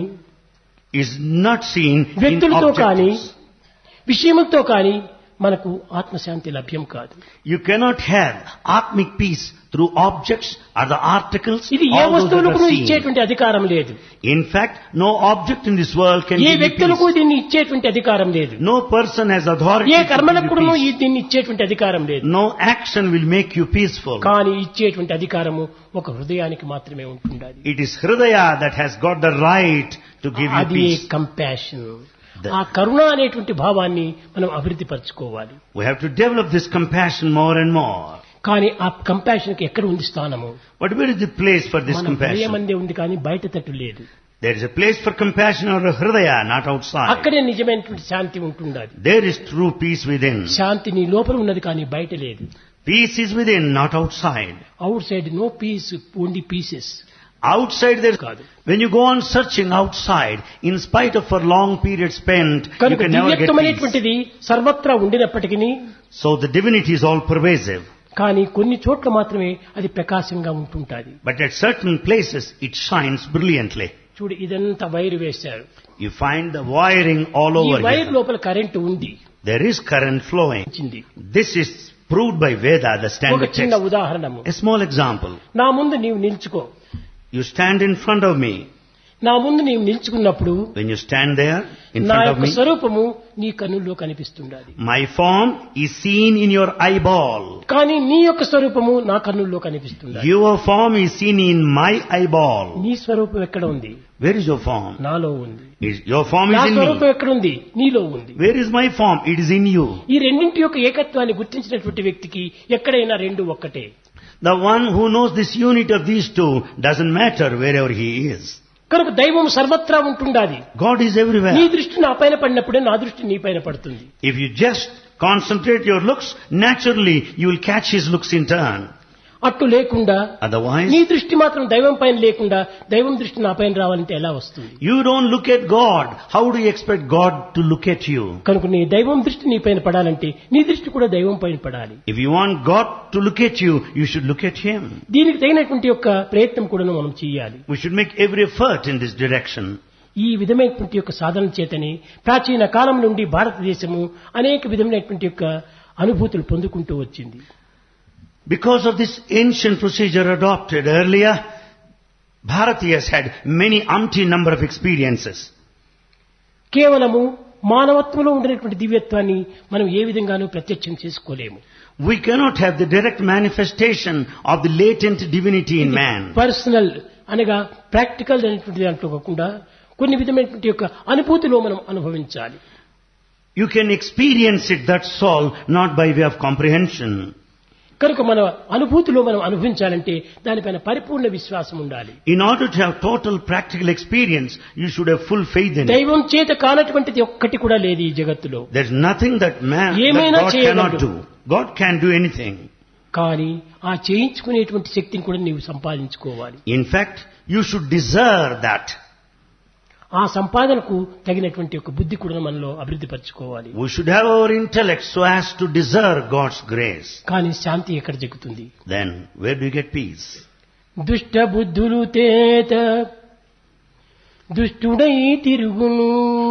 is not seen in వ్యక్తులతో కానీ, objects. విషయములతో కానీ మనకు ఆత్మశాంతి లభ్యం కాదు. You cannot have atmic peace through objects or the articles, ఇది ఏ all those that వస్తువులకు are seen. ఇచ్చేటువంటి అధికారం లేదు. In fact, no object in this world can A give you వ్యక్తులకు peace. దీన్ని ఇచ్చేటువంటి అధికారం లేదు. No person has authority A to give కర్మలకు you peace. దీన్ని ఇచ్చేటువంటి అధికారం లేదు. No action will make you peaceful. కానీ ఇచ్చేటువంటి అధికారము ఒక హృదయానికి మాత్రమే ఉంటుండాలి. It is Hridaya that has got the right to give you అది peace. కంపాషన్. ఆ కరుణ అనేటువంటి భావాన్ని మనం అభివృద్ధి పరచుకోవాలి. We have to develop this compassion more and more. కానీ ఆ కంపాషన్ కి ఎక్కడ ఉంది స్థానము? But where is the place for this మన compassion? హృదయమందే ఉంది కానీ బయట తట్టు లేదు. There is a place for compassion or a Hridaya, not outside. అక్కడే నిజమైనటువంటి శాంతి ఉంటుండాలి. There is true peace within. శాంతి నీ లోపల ఉన్నది కానీ బయట లేదు. Peace is within, not outside. Outside no peace, only pieces. Outside there, కాదు. when you go on searching outside, in spite of a long period spent, you కనుక can never get peace. దివ్యత్వమైనటువంటిది సర్వత్రా ఉండినప్పటికీ So the divinity is all pervasive. కానీ కొన్ని చోట్ల మాత్రమే అది ప్రకాశంగా ఉంటుంటాది. But at certain places, it shines brilliantly. చూడు ఇదంతా వైర్ వేశారు. You find the wiring all ఈ over వైర్ here. లోపల కరెంట్ ఉంది. There is current flowing. వచ్చింది. This is proved by Veda, the ఒక standard చిన్న text. ఉదాహరణము. A small example. నా ముందు నీవు నిల్చుకో. You stand in front of me. నా ముందు నీవు నిల్చుకున్నప్పుడు When you stand there in నా front of యొక్క me, స్వరూపము నీ కన్నుల్లో కనిపిస్తుండాలి. my form is seen in your eyeball. కానీ నీ యొక్క స్వరూపము నా కన్నుల్లో కనిపిస్తుండాలి. Your form is seen in my eyeball. నీ స్వరూపం ఎక్కడ ఉంది? Where is your form? నాలో ఉంది. Your form నా is in స్వరూపం me. ఎక్కడ ఉంది? నీలో ఉంది. Where is my form? It is in you. ఈ రెండింటి యొక్క ఏకత్వాన్ని గుర్తించినటువంటి వ్యక్తికి ఎక్కడైనా రెండు ఒక్కటే. The one who knows this unity of these two doesn't matter wherever he is. కనుక దైవం సర్వత్రా ఉంటుండాలి. God is everywhere. నీ దృష్టి నా పైన పడినప్పుడే నా దృష్టి నీ పైన పడుతుంది. If you just concentrate your looks, naturally you will catch his looks in turn. అట్టు లేకుండా Otherwise, నీ దృష్టి మాత్రం దైవం పైన లేకుండా దైవం దృష్టి నా పైన రావాలంటే ఎలా వస్తుంది? you don't look at God. How do you expect God to look at you? కనుక నీ దైవం దృష్టి నీ పైన పడాలంటే నీ దృష్టి కూడా దైవం పైన పడాలి. If you want God to look at you, you should look at Him. దీనికి తగినటువంటి యొక్క ప్రయత్నం కూడా మనం చేయాలి. We should make every effort in this direction. ఈ విధమైనటువంటి యొక్క సాధన చేతని ప్రాచీన కాలం నుండి భారతదేశము అనేక విధమైనటువంటి యొక్క అనుభూతులు పొందుకుంటూ వచ్చింది. Because of this ancient procedure adopted earlier, Bharatiyas had many umpteen number of experiences. కేవలము మానవత్వంలో ఉండినటువంటి దివ్యత్వాన్ని మనం ఏ విధంగానూ ప్రత్యక్షం చేసుకోలేము. We cannot have the direct manifestation of the latent divinity in man. Personal అనగా ప్రాక్టికల్ అనేటువంటి దాంట్లో కాకుండా కొన్ని విధమైనటువంటి యొక్క అనుభూతిలో మనం అనుభవించాలి. You can experience it, that's all, not by way of comprehension. కనుక మన అనుభూతిలో మనం అనుభవించాలంటే దానిపైన పరిపూర్ణ విశ్వాసం ఉండాలి. In order to have total practical experience, you should have full faith in it. దైవం చేత కానటువంటిది ఒక్కటి కూడా లేదు ఈ జగత్తులో. There's nothing that God cannot do. God can do anything. కానీ ఆ చేయించుకునేటువంటి శక్తిని కూడా నీవు సంపాదించుకోవాలి. In fact, you should deserve that. ఆ సంపాదనకు తగినటువంటి ఒక బుద్ధి కూడా మనలో అభివృద్ధి పరచుకోవాలి. We should have our intellect so as to deserve God's grace. కానీ శాంతి ఎక్కడ జరుగుతుంది? Then, where do you get peace? దుష్ట బుద్ధులు తేత దుష్టుడై తిరుగును.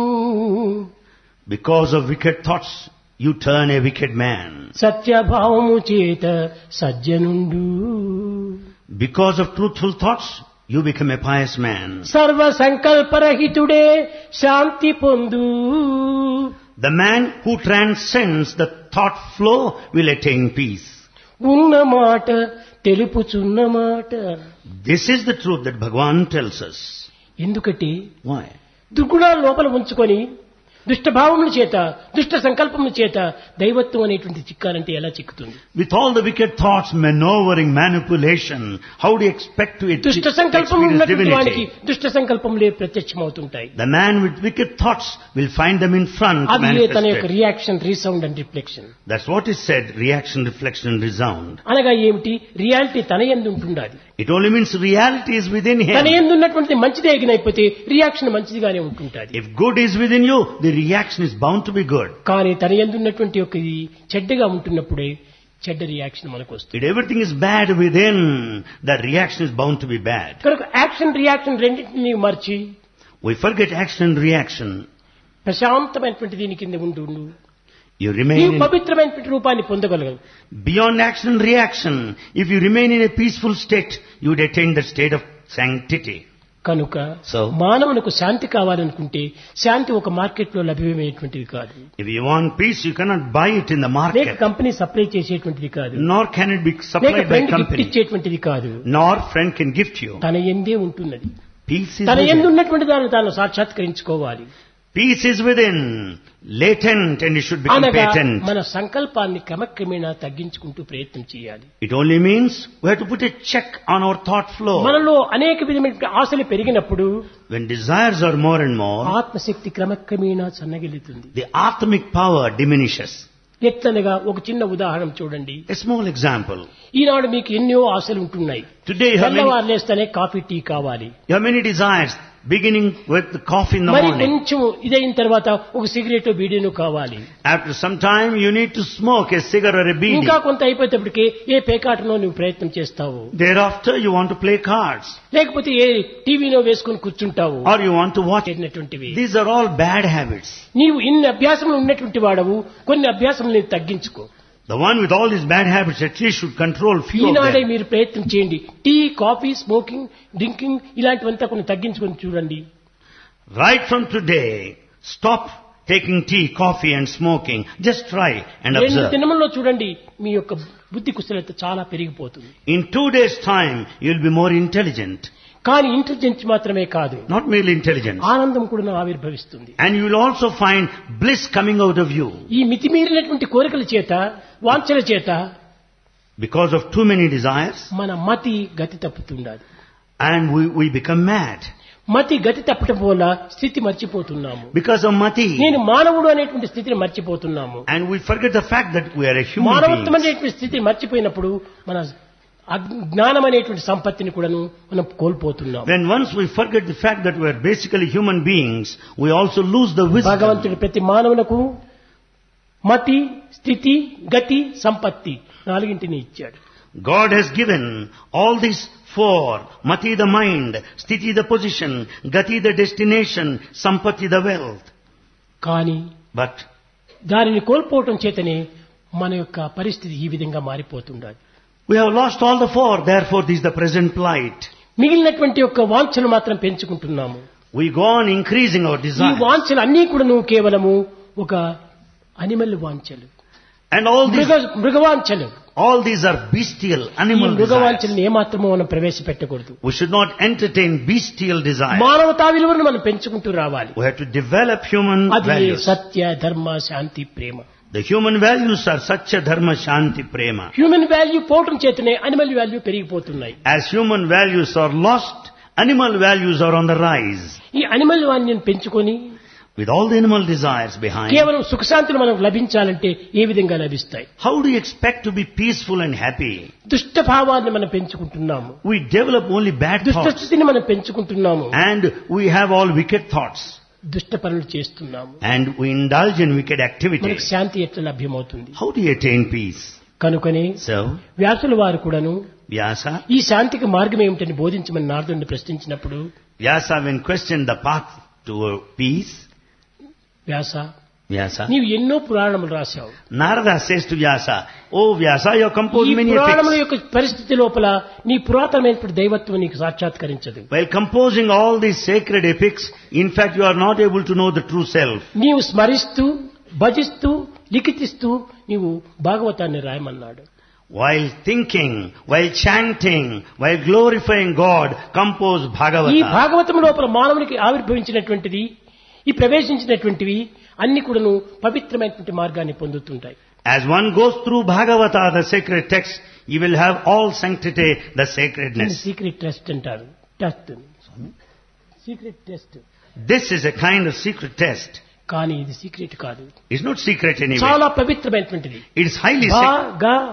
Because of wicked thoughts, you turn a wicked man. సత్యభావము చేత సజ్జనుండు. Because of truthful thoughts, you become a pious man. సర్వ సంకల్పరహితుడే శాంతి పొందు. The man who transcends the thought flow will attain peace. ఉన్న మాట తెలుపుచున్న మాట. This is the truth that Bhagavan tells us. ఎందుకంటే Why? దుర్గుణాలు లోపల ఉంచుకొని దుష్ట భావముల చేత దుష్ట సంకల్పముల చేత దైవత్వం అనేటువంటి చిక్కాలంటే ఎలా చిక్కుతుంది? With all the wicked thoughts, maneuvering, manipulation, how do you expect to దుష్ట సంకల్పం experience ఉన్నటువంటి వానికి divinity? దుష్ట సంకల్పములే ప్రత్యక్షమవుతుంటాయి. The man with wicked thoughts will find them in front అది తన యొక్క manifested. Reaction, resound and reflection. That's what is said, reaction, reflection, and resound. అనగా ఏమిటి? రియాలిటీ తన యందు ఉంటుండాలి. It only means reality is within తన him. యందు ఉన్నటువంటి మంచిదే ఎగినైపోతే రియాక్షన్ మంచిదిగానే ఉంటుంటాది. If good is within you, the reaction is bound to be good. కానీ తన యందు ఉన్నటువంటి యొక్క ఇది చెడ్డగా ఉంటున్నప్పుడే చెడ్డ రియాక్షన్ మనకు వస్తుంది. If everything is bad within, the reaction is bound to be bad. కనుక యాక్షన్ రియాక్షన్ రెండింటిని మర్చి We forget action and reaction. ప్రశాంతమైనటువంటి దీని కింద ఉండు. You నీవు remain in, పవిత్రమైనటువంటి రూపాన్ని పొందగలవు. beyond action and reaction. If you remain in a peaceful state, you would attain the state of sanctity. కనుక So, మానవునికి శాంతి కావాలనుకుంటే శాంతి ఒక మార్కెట్ లో లభ్యమయ్యేటువంటిది కాదు, if you want peace, you cannot buy it in the లేక market, company supply చేసేటువంటిది కాదు, nor can it be లేక supplied by friend gift company, ఇచ్చేటువంటిది కాదు. nor friend can gift you. తన ఎందే ఉంటున్నది. Peace is తన ఎందు within. ఉన్నటువంటి దాన్ని తాను సాక్షాత్కరించుకోవాలి. Peace is within, latent, and it should become అనగా patent. మన సంకల్పాన్ని క్రమక్రమేణా తగ్గించుకుంటూ ప్రయత్నం చేయాలి. It only means we have to put a check on our thought flow. మనలో అనేక విధమైన ఆశలు పెరిగినప్పుడు When desires are more and more, ఆత్మశక్తి క్రమక్రమేణా సన్నగిల్లుతుంది. the atmic power diminishes. ఎట్లనగా ఒక చిన్న ఉదాహరణ చూడండి. A small example. ఈనాడు మీకు ఎన్నో ఆశలు ఉంటున్నాయి. Today you have తెల్లవారు లేస్తేనే కాఫీ టీ కావాలి, many desires, beginning with the coffee in the మరి morning. కొంచెం ఇదైన తర్వాత ఒక సిగరెట్ బీడీను కావాలి, After some time, you need to smoke a cigarette or a beedi. ఇంకా కొంత అయిపోయేటప్పటికి ఏ పేకాటనో నువ్వు ప్రయత్నం చేస్తావు, Thereafter, you want to play cards, లేకపోతే ఏ టీవీలో వేసుకుని కూర్చుంటావు. or you want to watch. చేసినటువంటివి These are all bad habits. నీవు ఇన్ని అభ్యాసములు ఉన్నటువంటి వాడవు, కొన్ని అభ్యాసములు నీవు తగ్గించుకో. The one with all these bad habits at least should control few of ఈనాడే them. మీరు ప్రయత్నం చేయండి. టీ, కాఫీ, స్మోకింగ్, డ్రింకింగ్ ఇలాంటివంతా కొన్ని తగ్గించుకొని చూడండి. Right from today, stop taking tea, coffee and smoking. Just try and 2 observe. దినముల్లో చూడండి మీ యొక్క బుద్ధి కుశలత చాలా పెరిగిపోతుంది. In 2 days' time, you'll be more intelligent. కానీ ఇంటెలిజెన్స్ మాత్రమే కాదు, Not merely intelligence. ఆనందం కూడా ఆవిర్భవిస్తుంది. And you will also find bliss coming out of you. ఈ మితిమీరినటువంటి కోరికల చేత, వాంఛల చేత Because of too many desires, మన మతి గతి తప్పుతుండాలి. and we become mad. మతి గతి తప్పటం వల్ల స్థితి మర్చిపోతున్నాము. Because of mati. నేను మానవుడు అనేటువంటి స్థితిని మర్చిపోతున్నాము. And we forget the fact that we are a human మానవత్వం being. అనేటువంటి స్థితిని మర్చిపోయినప్పుడు మన జ్ఞానం అనేటువంటి సంపత్తిని కూడాను మనం కోల్పోతున్నాం. When once we forget the fact that we are basically human beings, we also lose the wisdom. భగవంతుడు ప్రతి మానవులకు మతి, స్థితి, గతి, సంపత్తి 4 ఇచ్చాడు. God has given all these 4. Mati the mind, Sthiti the position, Gati the destination, Sampatti the wealth. కానీ But దానిని కోల్పోవటం చేతనే మన యొక్క పరిస్థితి ఈ విధంగా మారిపోతుండాలి. we have lost all the 4, therefore this is the present plight. మిగిలినటువంటి యొక్క వాంఛలు మాత్రం పెంచుకుంటున్నాము. We go on increasing our ఈ desires. వాంఛలు అన్నీ కూడా నువ్వు కేవలము ఒక అనిమల్ వాంఛలు, And all మృగవాంఛలు. these are bestial, ఈ animal desires. మృగవాంఛలను ఏమాత్రమో మనం ప్రవేశపెట్టకూడదు. We should not entertain bestial desires. మానవతా విలువను మనం పెంచుకుంటూ రావాలి. We have to develop human అది values. సత్య, ధర్మ, శాంతి, ప్రేమ. The human values are Satya, Dharma, Shanti, Prema. Human value పోవటం చేతనే అనిమల్ వాల్యూ పెరిగిపోతున్నాయి. As human values are lost, animal values are on the rise. ఈ అనిమల్ వాల్యూని పెంచుకొని With all the animal desires behind, కేవలం సుఖశాంతులు మనకు లభించాలంటే ఏ విధంగా లభిస్తాయి? how do you expect to be peaceful and happy? దుష్ట భావాన్ని మనం పెంచుకుంటున్నాము, We develop only bad దుష్ట thoughts, స్థితిని మనం పెంచుకుంటున్నాము, and we have all wicked thoughts, దుష్ట పనులు చేస్తున్నాము. and we indulge in wicked మనకు activities. శాంతి ఎట్లా లభ్యమవుతుంది? How do you attain peace? కనుకనే So, వ్యాసుల వారు కూడాను Vyasa, ఈ శాంతికి మార్గం ఏమిటని బోధించమని నారదుడిని ప్రశ్నించినప్పుడు, Vyasa when questioned the path to peace, Vyasa Vyasa, నీవు ఎన్నో పురాణములు రాశావు, Narada says to Vyasa, oh Vyasa, you have ఈ composed many పురాణముల epics. యొక్క పరిస్థితి లోపల నీ పురాతనమైనటువంటి దైవత్వం నీకు సాక్షాత్కరించదు. While composing all these sacred epics, in fact you are not able to know the true self. నీవు స్మరిస్తూ, భజిస్తూ, లిఖితిస్తూ నీవు భాగవతాన్ని రాయమన్నాడు. While thinking, while chanting, while glorifying God, compose ఈ Bhagavata. భాగవతం లోపల మానవునికి ఆవిర్భవించినటువంటిది ఈ ప్రవేశించినటువంటివి అన్ని కూడాను పవిత్రమైనటువంటి మార్గాన్ని పొందుతుంటాయి. As one goes through Bhagavata, the sacred text, you will have all sanctity, the sacredness. Secret test అంటారు. Test secret test. This is a kind of secret test. కానీ ఇది సీక్రెట్ కాదు. It's not secret anyway. చాలా పవిత్రమైనటువంటిది. It is highly sacred.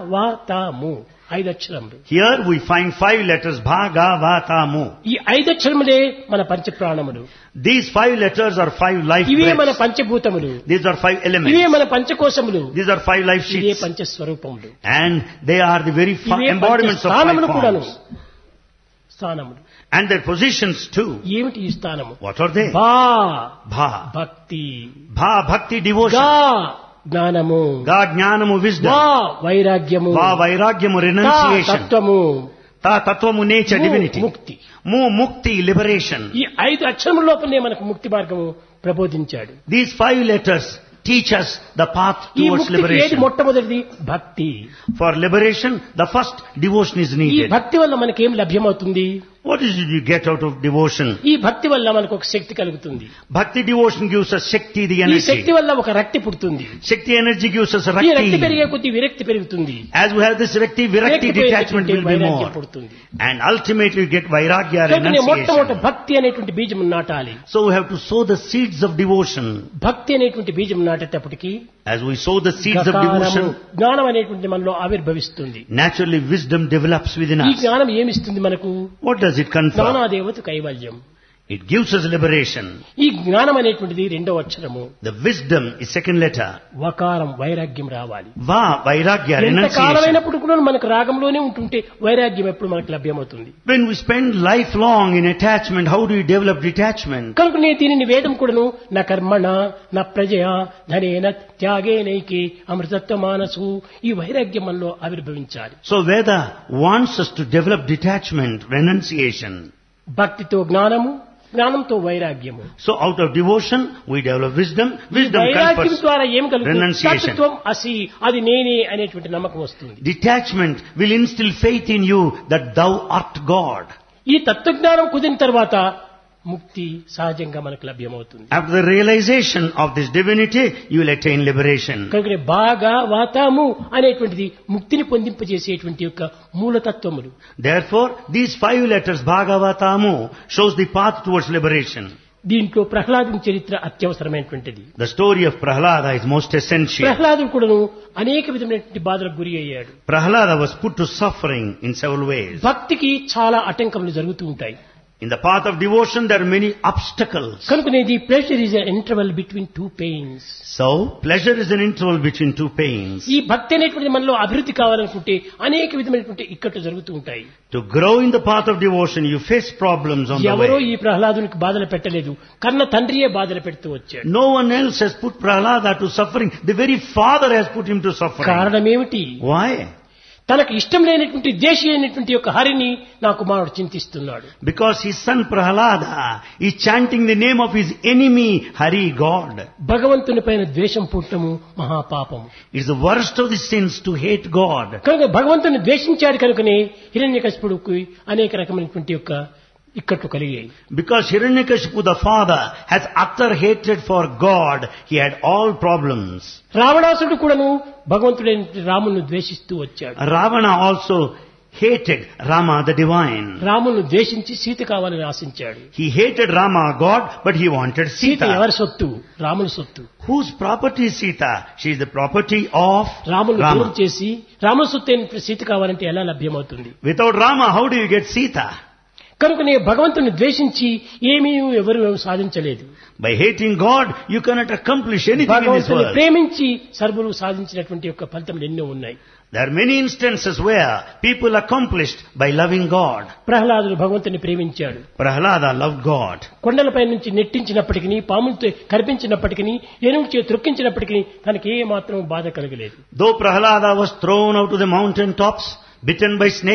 Bhagavatamu 5 అక్షరములు. Here we find 5 letters, Bhagavatamu. ఈ 5 అక్షరములే మన పంచప్రాణములు. These 5 letters are 5 life ఇవే మన breaths. పంచభూతములు. These are 5 ఇవే elements. మన పంచకోశములు. These are 5 life ఇవే sheets. పంచస్వరూపములు. And they are the very ఇవే embodiments of 5 స్థానములు కూడాను. forms. స్థానములు. And their positions too. ఏమిటి ఈ స్థానము? What are they? భా Bha. భక్తి, Bha, bhakti, devotion. గా జ్ఞానము, Ga, jnanamu, wisdom. వా వైరాగ్యము, Va, vairagyamu, తా renunciation. తత్వము, Ta, tattvamu, nature, ము divinity. ముక్తి. Mu, mukti, liberation. ఈ 5 అక్షరముల లోపలనే మనకు ముక్తి మార్గము ప్రబోధించాడు. These 5 letters teach us the path ఈ towards ముక్తికి ఏది liberation. మొట్టమొదటిది? భక్తి. For liberation, the first devotion is ఈ needed. భక్తి వల్ల మనకేం లభ్యమవుతుంది? What is it you get out of devotion? ఈ భక్తి వల్ల మనకు ఒక శక్తి కలుగుతుంది. Bhakti devotion gives us Shakti, the ఈ శక్తి energy. వల్ల ఒక రక్తి పుడుతుంది. Shakti energy gives us ఈ రక్తి పెరిగే Rakti. కొద్ది విరక్తి పెరుగుతుంది. As we have this Rakti, Virakti విరక్తి detachment will be వైరాగ్యం more. పుడుతుంది. And ultimately you get Vairagya, కనుక మొట్టమొదటి renunciation. భక్తి అనేటువంటి బీజం నాటాలి. So we have to sow the seeds of devotion. భక్తి అనేటువంటి బీజం నాటేటప్పటికి As we sow the seeds of గకారము, devotion, జ్ఞానం అనేటువంటి మనలో ఆవిర్భవిస్తుంది. naturally wisdom develops within ఈ us. జ్ఞానం ఏమిస్తుంది మనకు? What does it confer? జ్ఞానాదేవత కైవల్యం. It gives us liberation. ఈ జ్ఞానం అనేటువంటిది 2వ అక్షరము. The wisdom is 2nd letter. వకారం వైరాగ్యం రావాలి. Va, Vairagya, ఎంత renunciation. కాలమైనప్పుడు కూడా మనకు రాగంలోనే ఉంటుంటే వైరాగ్యం ఎప్పుడు మనకు లభ్యమవుతుంది? When we spend life long in attachment, how do we develop detachment? కనుక నేను దీనిని వేదం కూడాను నా కర్మణ నా ప్రజయ ధనేన త్యాగేనైకే అమృతత్వ మానసు ఈ వైరాగ్యం మనలో ఆవిర్భవించాలి. So Veda wants us to develop detachment, renunciation. భక్తితో జ్ఞానము, జ్ఞానంతో వైరాగ్యము. So out of devotion, we develop wisdom. Wisdom వైరాగ్యం confers ద్వారా ఏం కలుగుతుంది? renunciation. తత్వం అసి, అది నేనే అనేటువంటి నమ్మకం వస్తుంది. Detachment will instill faith in you that thou art God. ఈ తత్వజ్ఞానం కుదిరిన తర్వాత ముక్తి సహజంగా మనకు లభ్యమవుతుంది. After the realization of this divinity, you will attain liberation. కనుక బాగా వాతాము అనేటువంటిది ముక్తిని పొందింపజేసేటువంటి యొక్క మూలతత్వములు. Therefore, these 5 letters, Bhagavatamu, shows the path towards liberation. దీంట్లో ప్రహ్లాదుని చరిత్ర అత్యవసరమైనటువంటిది. The story of Prahlada is most essential. ప్రహ్లాదుడు కూడాను అనేక విధమైనటువంటి బాధలకు గురి అయ్యాడు. Prahlada was put to suffering in several ways. భక్తికి చాలా ఆటంకములు జరుగుతూ ఉంటాయి. In the path of devotion, there are many obstacles. కనుకనేది pleasure is interval between 2 pains. So, pleasure is an interval between 2 pains. ఈ భక్తి అనేటువంటి మనలో అభివృద్ధి కావాలనుకుంటే అనేక విధమైనటువంటి ఇక్కట్లు జరుగుతూ ఉంటాయి. To grow in the path of devotion, you face problems on the ఎవరో way. ఈ ప్రహ్లాదునికి బాధలు పెట్టలేదు, కన్న తండ్రియే బాధలు పెడుతూ వచ్చాడు. No one else has put Prahlada to suffering. The very father has put him to suffering. కారణం ఏమిటి? Why? తనకు ఇష్టం లేనటువంటి దేశీ అయినటువంటి యొక్క హరిని నా కుమారుడు చింతిస్తున్నాడు. Because his son Prahlada is chanting the name of his enemy, Hari, God. భగవంతుని పైన ద్వేషం పుట్టము మహాపాపము. It's the worst of the sins to hate God. కనుక భగవంతుని ద్వేషించాడు కనుకనే హిరణ్యకశిపుడికి అనేక రకమైనటువంటి యొక్క ఇక్కట్లు కలిగాయి. Because Hiranyakashipu the father has utter hatred for God, he had all problems. రావణాసుడు కూడాను భగవంతుడైన రామును ద్వేషిస్తూ వచ్చాడు. Ravana also hated Rama the divine. రామును ద్వేషించి Sita కావాలని ఆశించాడు. He hated Rama, God, but he wanted Sita Sita. ఎవరి సొత్తు? రాముని సొత్తు. Whose property is Sita? She is the property of రామును దూరం Rama. చేసి రాముని సొత్తు అయిన సీత కావాలంటే ఎలా లభ్యమవుతుంది? Without Rama, how do you get Sita? కనుకనే భగవంతుని ద్వేషించి ఏమీ ఎవరు సాధించలేదు. By hating God, you cannot accomplish anything in this భగవంతుని world. ప్రేమించి సర్వులు సాధించినటువంటి యొక్క ఫలితములు ఎన్నో ఉన్నాయి. There are many instances where people accomplished by loving God. ప్రహ్లాదుడు భగవంతుని ప్రేమించాడు. Prahlada loved God. కొండలపై నుంచి నెట్టించినప్పటికీ, పాములతో కరిపించినప్పటికీ, ఏనుగు చే త్రొక్కించినప్పటికీ తనకి ఏ మాత్రం బాధ కలగలేదు. Though Prahlada was thrown out to the mountain tops, bitten by snakes,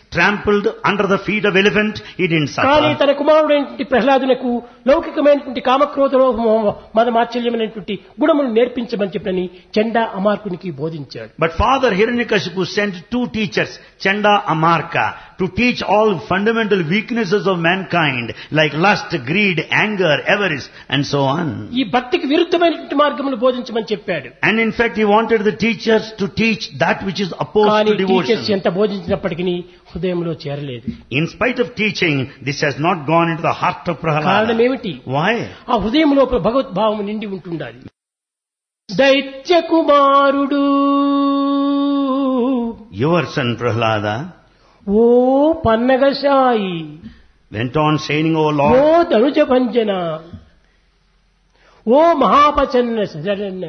trampled under the feet of elephant, he didn't కానీ suffer. తన కుమారుడైనటువంటి ప్రహ్లాదునకు లౌకికమైనటువంటి కామక్రోధ మద మాత్సల్యమైనటువంటి గుణములు నేర్పించమని చెప్పని చండా అమార్కునికి బోధించాడు. But Father Hiranyakashipu sent two teachers, Chanda Amarka, to teach all fundamental weaknesses of mankind like lust, greed, anger, avarice and so on. ఈ భక్తికి విరుద్ధమైనటువంటి మార్గములు బోధించమని చెప్పాడు. And in fact he wanted the teachers to teach that which is opposed కానీ to devotion. Teachers ఎంత బోధించినప్పటికీ హృదయంలో చేరలేదు. In spite of teaching, this has not gone into the heart of కారణం Prahlada. ఏమిటి? Why? ఆ హృదయం లోపల భగవద్భావం నిండి ఉంటుండాలి. దైత్య కుమారుడు Your son Prahlada oh పన్నగశాయి went on saying, O oh Lord, Dhanuja భంజన oh మహాపచన్న సజరన్న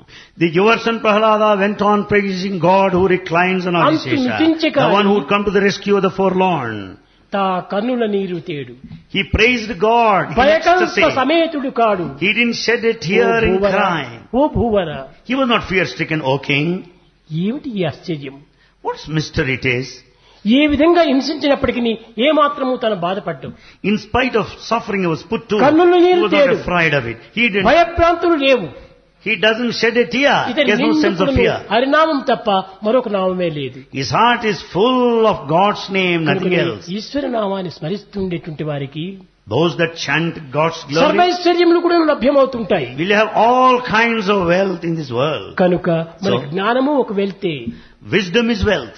your son Prahlada went on praising God who reclines on Adishesha, the one who would come to the rescue of the forlorn. తా కన్నుల నీరు తేడు He praised God in భయకంప ecstasy. సమేతుడు కాడు. He didn't shed a tear in crying. Oh భూవర He was not fear-stricken, O king. ఏమిటి ఈ ఆశ్చర్యం? What mystery it is. ఏ విధంగా హింసించినప్పటికీ ఏ మాత్రము తన బాధపడ్డం. In spite of suffering he was put to, కన్నుల he నీరు was not తేడు. afraid of it. He didn't. భయప్రాంతులు లేవు. He doesn't shed a tear. He ఇతని has no sense of నిందుకులను fear. హరినామం తప్ప మరొక నామమే లేదు. His heart is full of God's name, nothing else. ఈశ్వర నామాన్ని స్మరిస్తుండేటువంటి వారికి Those that chant God's glory సర్వైశ్వర్యములు కూడా లభ్యమవుతుంటాయి. will have all kinds of wealth in this world. కనుక మనకు జ్ఞానము ఒక వెళ్తే, Wisdom is wealth.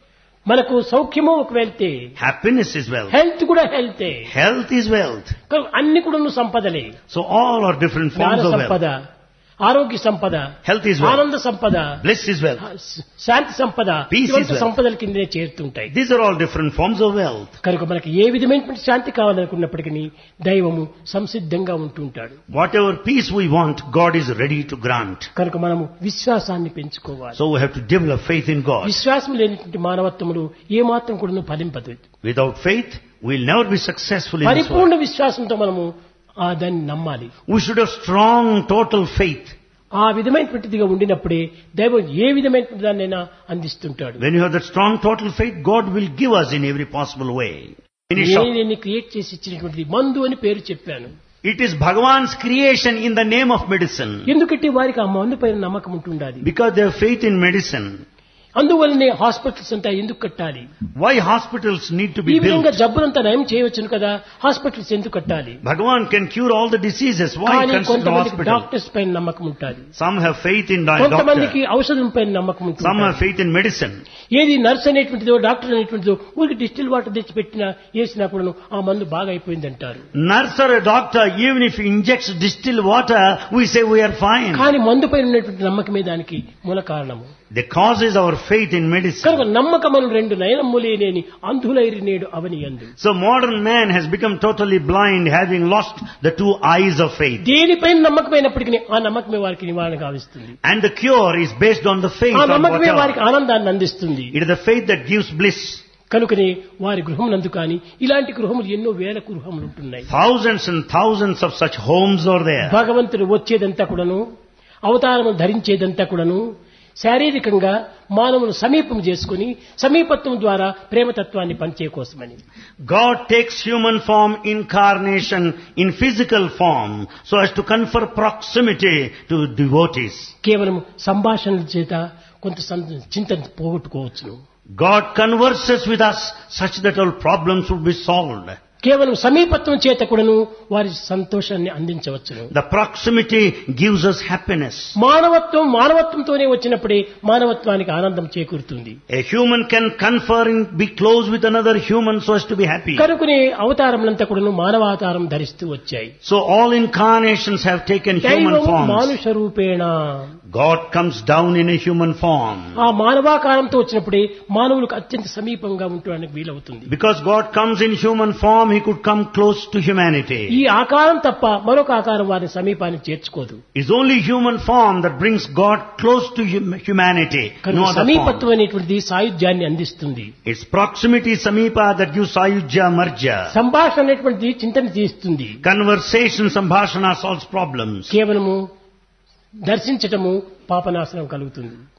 మనకు సౌఖ్యము ఒక వెళ్తే, Happiness is wealth. హెల్త్ కూడా హెల్తే. Health is wealth. కనుక అన్ని కూడా సంపదలే. So all are different జ్ఞాన forms of సంపద, wealth. ఆరోగ్య సంపద, Health is wealth. ఆనంద సంపద, Bliss is wealth. శాంతి సంపద, Peace is ఇవంతా wealth. సంపదల కిందనే చేరుతుంటాయి. These are all different forms of wealth. కనుక మనకి ఏ విధమైనటువంటి శాంతి కావాలనుకున్నప్పటికీ దైవము సంసిద్ధంగా ఉంటుంటాడు. Whatever peace we want, God is ready to grant. కనుక మనము విశ్వాసాన్ని పెంచుకోవాలి. So we have to develop faith in God. విశ్వాసం లేనటువంటి మానవత్వములు ఏ మాత్రం కూడా ఫలింపదు. Without faith, we'll never be successful in this world. పరిపూర్ణ విశ్వాసంతో మనము దాన్ని నమ్మాలి. We should have strong, total faith. ఆ విధమైనటువంటిదిగా ఉండినప్పుడే దైవం ఏ విధమైనటువంటి దాన్నైనా అందిస్తుంటాడు. When you have that strong, total faith, God will give us in every possible way. Finish off. నేను క్రియేట్ చేసి ఇచ్చినటువంటిది మందు అని పేరు చెప్పాను. It is Bhagavan's creation in the name of medicine. ఎందుకంటే వారికి ఆ మందు పైన నమ్మకం ఉంటుండాలి. Because they have faith in medicine. అందువల్లనే హాస్పిటల్స్ అంతా ఎందుకు కట్టాలి? Why hospitals need to ఈ be విధంగా built? జబ్బులంతా నయం చేయవచ్చును కదా, హాస్పిటల్స్ ఎందుకు కట్టాలి? Bhagavan can cure all the diseases. Why కానీ construct a కొంతమందికి hospital? డాక్టర్స్ పైన నమ్మకం ఉంటుంది. Some have faith in కొంతమందికి doctor. ఔషధం పైన నమ్మకం Some ఉంటుంది. have faith in medicine. ఏది నర్స్ అనేటువంటిదో డాక్టర్ అనేటువంటిదో ఊరికి డిస్టిల్ వాటర్ తెచ్చి పెట్టినా వేసినా కూడా ఆ మందు బాగా అయిపోయింది అంటారు. Nurse or a doctor, even if he injects distilled water, we say we are fine. కానీ మందు పైన ఉన్నటువంటి నమ్మకమే దానికి మూల కారణము. The cause is our faith in medicine. కనుక నమ్మకమను రెండు నయనమ్ములేని అంధులైరి నేడు అవని యందు. So modern man has become totally blind, having lost the two eyes of faith. దేనిపైన నమ్మకమైనప్పటికీ ఆ నమ్మకమే వారికి నివారణ గావిస్తుంది. And the cure is based on the faith ఆ on నమ్మకమే whatever. వారికి ఆనందాన్ని అందిస్తుంది. It is the faith that gives bliss. కనుకనే వారి గృహమునందు కానీ ఇలాంటి గృహములు ఎన్నో వేల గృహములు ఉంటున్నాయి. Thousands and thousands of such homes are there. భగవంతుడు వచ్చేదంతా కూడాను, అవతారము ధరించేదంతా కూడాను శారీరకంగా మానవును సమీపం చేసుకుని సమీపత్వం ద్వారా ప్రేమతత్వాన్ని పంచే కోసమని. God takes human form incarnation in physical form so as to confer proximity to devotees. కేవలం సంభాషణల చేత కొంత చింతన పోగొట్టుకోవచ్చును. God converses with us such that all problems would be solved. కేవలం సమీపత్వం చేత కూడాను వారి సంతోషాన్ని అందించవచ్చును. The proximity gives us happiness. మానవత్వంతోనే వచ్చినప్పుడే మానవత్వానికి ఆనందం చేకూరుతుంది. A human can confer and be close with another human so as to be happy. కనుకనే అవతారములంతా కూడాను మానవావతారం ధరిస్తూ వచ్చాయి. So all incarnations have taken human దైవం forms. మానుష రూపేణ. God comes down in a human form. ఆ మానవాకారంతో వచ్చినప్పుడే మానవులకు అత్యంత సమీపంగా ఉండడానికి వీలవుతుంది. Because God comes in human form, He could come close to humanity. ఈ ఆకారం తప్ప మరొక ఆకారం వారి సమీపానికి చేర్చుకోదు. It's only human form that brings God close to humanity. No other సమీపత్వం form. అనేటువంటిది సాయుధ్యాన్ని అందిస్తుంది. It's proximity samipa that gives sayujya marja. సంభాషణ అనేటువంటిది చింతన తీస్తుంది. Conversation, sambhashana solves problems. కేవలము దర్శించటము పాపనాశనం కలుగుతుంది.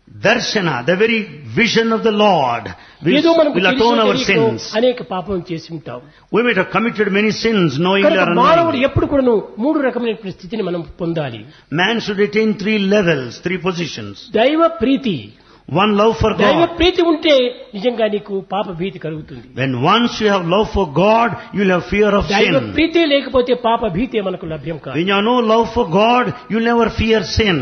Darshana, the very vision of the Lord, ఏదో మనకు will atone our sins. అనేక పాపం చేసి ఉంటాం. We might have committed many sins, knowingly or కనుక మానవుడు unknowingly. ఎప్పుడు కూడాను 3 రకమైన స్థితిని మనం పొందాలి. Man should attain 3 levels, 3 positions. దైవ ప్రీతి. One, love for దైవ God. ప్రీతి ఉంటే నిజంగా నీకు పాప భీతి కలుగుతుంది. When once you have love for God, you will have fear of దైవ sin. ప్రీతి లేకపోతే పాప భీతి మనకు లభ్యం కాదు. When you have no love for God, you will never fear sin.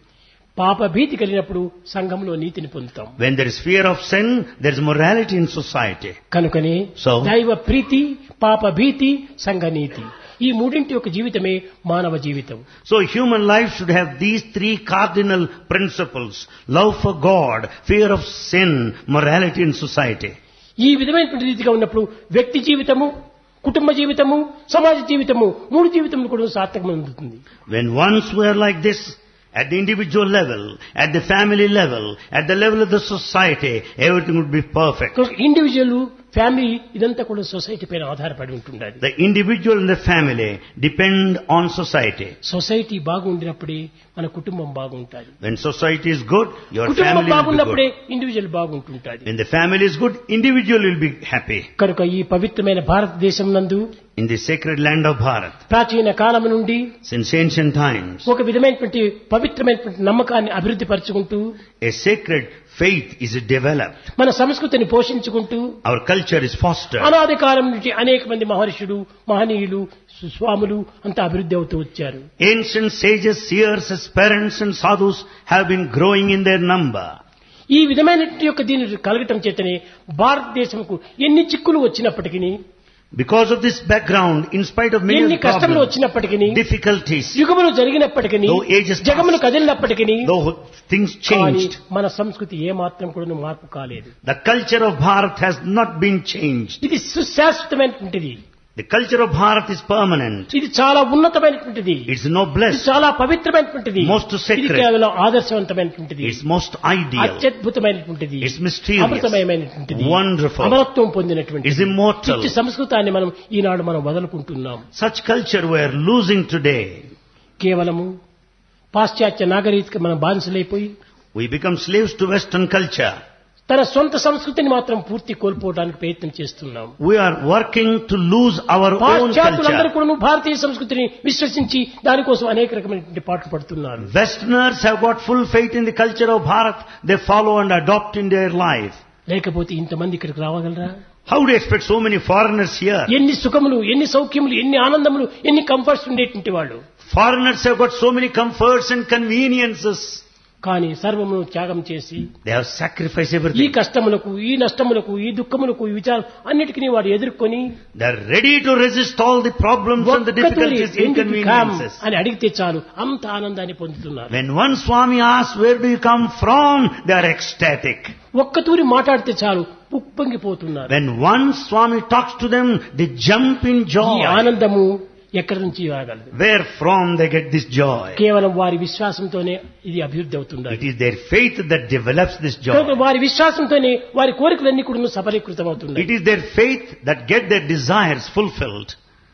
పాప భీతి కలిగినప్పుడు సంఘంలో నీతిని పొందుతాం. When there is fear of sin, there is morality in society. కనుకనే So, దైవ ప్రీతి, పాప భీతి, సంఘ నీతి, ఈ మూడింటి యొక్క జీవితమే మానవ జీవితం. So human life should have these 3 cardinal principles: love for God, fear of sin, morality in society. ఈ విధమైనటువంటి రీతిగా ఉన్నప్పుడు వ్యక్తి జీవితము, కుటుంబ జీవితము, సమాజ జీవితము, 3 జీవితములు కూడా సార్థకమవుతుంది. When once we are like this, at the individual level, at the family level, at the level of the society, everything would be perfect. Individual, family ఇదంతా కూడా సొసైటీ పైన ఆధారపడి ఉంటుండాలి. The individual and the family depend on society. Society బాగుండినప్పుడే మన కుటుంబం బాగుంటుంది. When society is good, your కుటుంబం family will be బాగున్నప్పుడే good. ఇండివిజువల్ బాగుంటుంటుంది. When the family is good, individual will be happy. కనుక ఈ పవిత్రమైన భారతదేశం నందు In the sacred land of Bharat, ప్రాచీన కాలం నుండి since ancient times, ఒక విధమైనటువంటి పవిత్రమైనటువంటి నమ్మకాన్ని అభివృద్ధి పరుచుకుంటూ, a sacred faith is developed. మన సంస్కృతిని పోషించుకుంటూ, Our culture is fostered. అనాది కాలం నుంచి అనేక మంది మహర్షులు, మహనీయులు, స్వాములు అంతా అభివృద్ధి అవుతూ వచ్చారు. Ancient sages, seers, aspirants and sadhus have been growing in their number. ఈ విధమైనటువంటి యొక్క దీని కలగటం చేతనే భారతదేశంకు ఎన్ని చిక్కులు వచ్చినప్పటికీ, Because of this background, in spite of many ఎన్ని కష్టములు problems, వచ్చినప్పటికీ, difficulties, యుగములు జరిగినప్పటికీ, though ages passed, జగములు కదిలినప్పటికీ, though things కానీ changed, మన సంస్కృతి ఏ మాత్రం కూడా మార్పు కాలేదు. the culture of Bharat has not been changed. ఇది సుశాశ్వతమైనటువంటిది. The culture of Bharat is permanent. ఇది చాలా ఉన్నతమైనటువంటిది. It's ఇది noblest. చాలా పవిత్రమైనటువంటిది. Most sacred. ఇది కేవలం ఆదర్శవంతమైనటువంటిది. It's most ideal. అత్యద్భుతమైనటువంటిది. It's mysterious. అమృతమయమైనటువంటిది. Wonderful. అమరత్వం పొందినటువంటిది. It's immortal. ఇట్టి సంస్కృతాన్ని మనం ఈనాడు మనం వదులుకుంటున్నాం. Such culture we are losing today. కేవలము పాశ్చాత్య నాగరిక మనం బానిసలైపోయి We become slaves to Western culture. తన సొంత సంస్కృతిని మాత్రం పూర్తి కోల్పోవడానికి ప్రయత్నం చేస్తున్నాం. We are working to lose our own పాశ్చాత్యులందరూ culture. కూడా భారతీయ సంస్కృతిని విశ్వసించి దానికోసం అనేక రకమైనటువంటి పాటలు పడుతున్నారు. Westerners have got full faith in the culture of Bharat. They follow and adopt in their life. లేకపోతే ఇంతమంది ఇక్కడికి రావగలరా? How do you expect so many foreigners here? ఎన్ని సుఖములు, ఎన్ని సౌఖ్యములు, ఎన్ని ఆనందములు, ఎన్ని కంఫర్ట్స్ ఉండేటువంటి వాళ్ళు. Foreigners have got so many comforts and conveniences. కానీ సర్వమును త్యాగం చేసి They have sacrificed ఈ everything. కష్టములకు, ఈ నష్టములకు, ఈ దుఃఖములకు, ఈ విచారం అన్నిటికీ వాడు ఎదుర్కొని They are ready to resist all the problems and the difficulties, inconveniences. అని అడిగితే చాలు అంత ఆనందాన్ని పొందుతున్నారు. When one Swami asks, where do you come from? They are ecstatic. ఒక్కతూరి మాట్లాడితే చాలు ఉప్పొంగిపోతున్నారు. When one Swami talks to them, they jump in ఈ joy. ఆనందము ఎక్కడి నుంచి రాగలదు? Where from they get this joy? కేవలం వారి విశ్వాసంతోనే ఇది అభివృద్ధి అవుతుంది. It is their faith that develops this కనుక joy. వారి విశ్వాసంతోనే వారి కోరికలన్నీ కూడా సఫలీకృతం అవుతున్నాయి. It is their faith that get their desires fulfilled.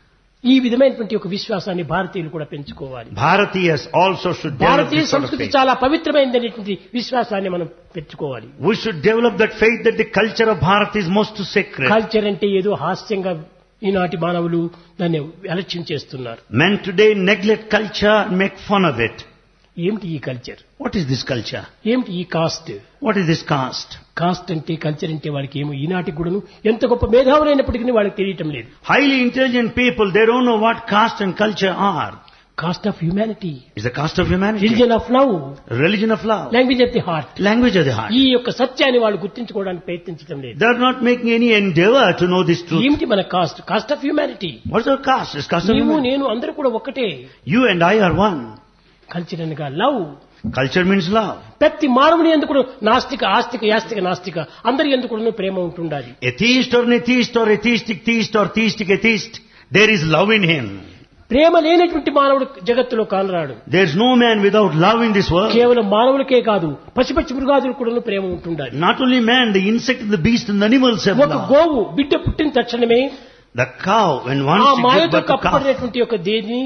ఈ విధమైనటువంటి ఒక విశ్వాసాన్ని భారతీయులు కూడా పెంచుకోవాలి. Bharatiyas also should develop Bharatiya this sort of సంస్కృతి faith. చాలా పవిత్రమైనటువంటి విశ్వాసాన్ని మనం పెంచుకోవాలి. We should develop that faith that the culture of Bharat is most sacred. Culture అంటే ఏదో హాస్యంగా ఈనాటి మానవులు దాన్ని అలక్ష్యం చేస్తున్నారు. Men today neglect culture and make fun of it. ఏమిటి ఈ culture? What is this culture? ఏమిటి ఈ caste? What is this caste? Caste అంటే, కల్చర్ అంటే వాళ్ళకి ఏమో ఈనాటి కూడాను ఎంత గొప్ప మేధావులైనప్పటికీ వాళ్ళకి తెలియటం లేదు. Highly intelligent people, they don't know what caste and culture are. Caste of humanity, It's the caste of humanity. Religion of love, Religion of love. Language of the heart. Language of the heart. ఈ యొక్క సత్యాన్ని వాళ్ళు గుర్తించుకోవడానికి ప్రయత్నించడం లేదు. They are not making any endeavor to know this truth. ఏమిటి మన caste? Caste of humanity. What's our caste? It's caste of నీవు humanity. నేను అందరూ కూడా ఒక్కటే. You and I are one. Culture అనగా లవ్. Culture means love. ప్రతి మానవుని ఎందుకు నాస్తిక, ఆస్తిక, యాస్తిక, నాస్తిక అందరి ఎందుకు ప్రేమ ఉంటుండాలి. Atheist or an atheist or atheistic theist or theistic atheist, there is love in him. ప్రేమ లేనటువంటి మానవుడు జగత్తులో కానరాడు. There is no man without love in this world. కేవలం మానవులకే కాదు, పశుపక్షి మృగాదులు కూడా ప్రేమ ఉంటుండాలి. Not only man, the insect, the beast and the animals have ఒక love. గోవు బిడ్డ పుట్టిన తక్షణమే The cow, when ఆ once it gives మాయతో birth to calf, కప్పబడినటువంటి యొక్క దేని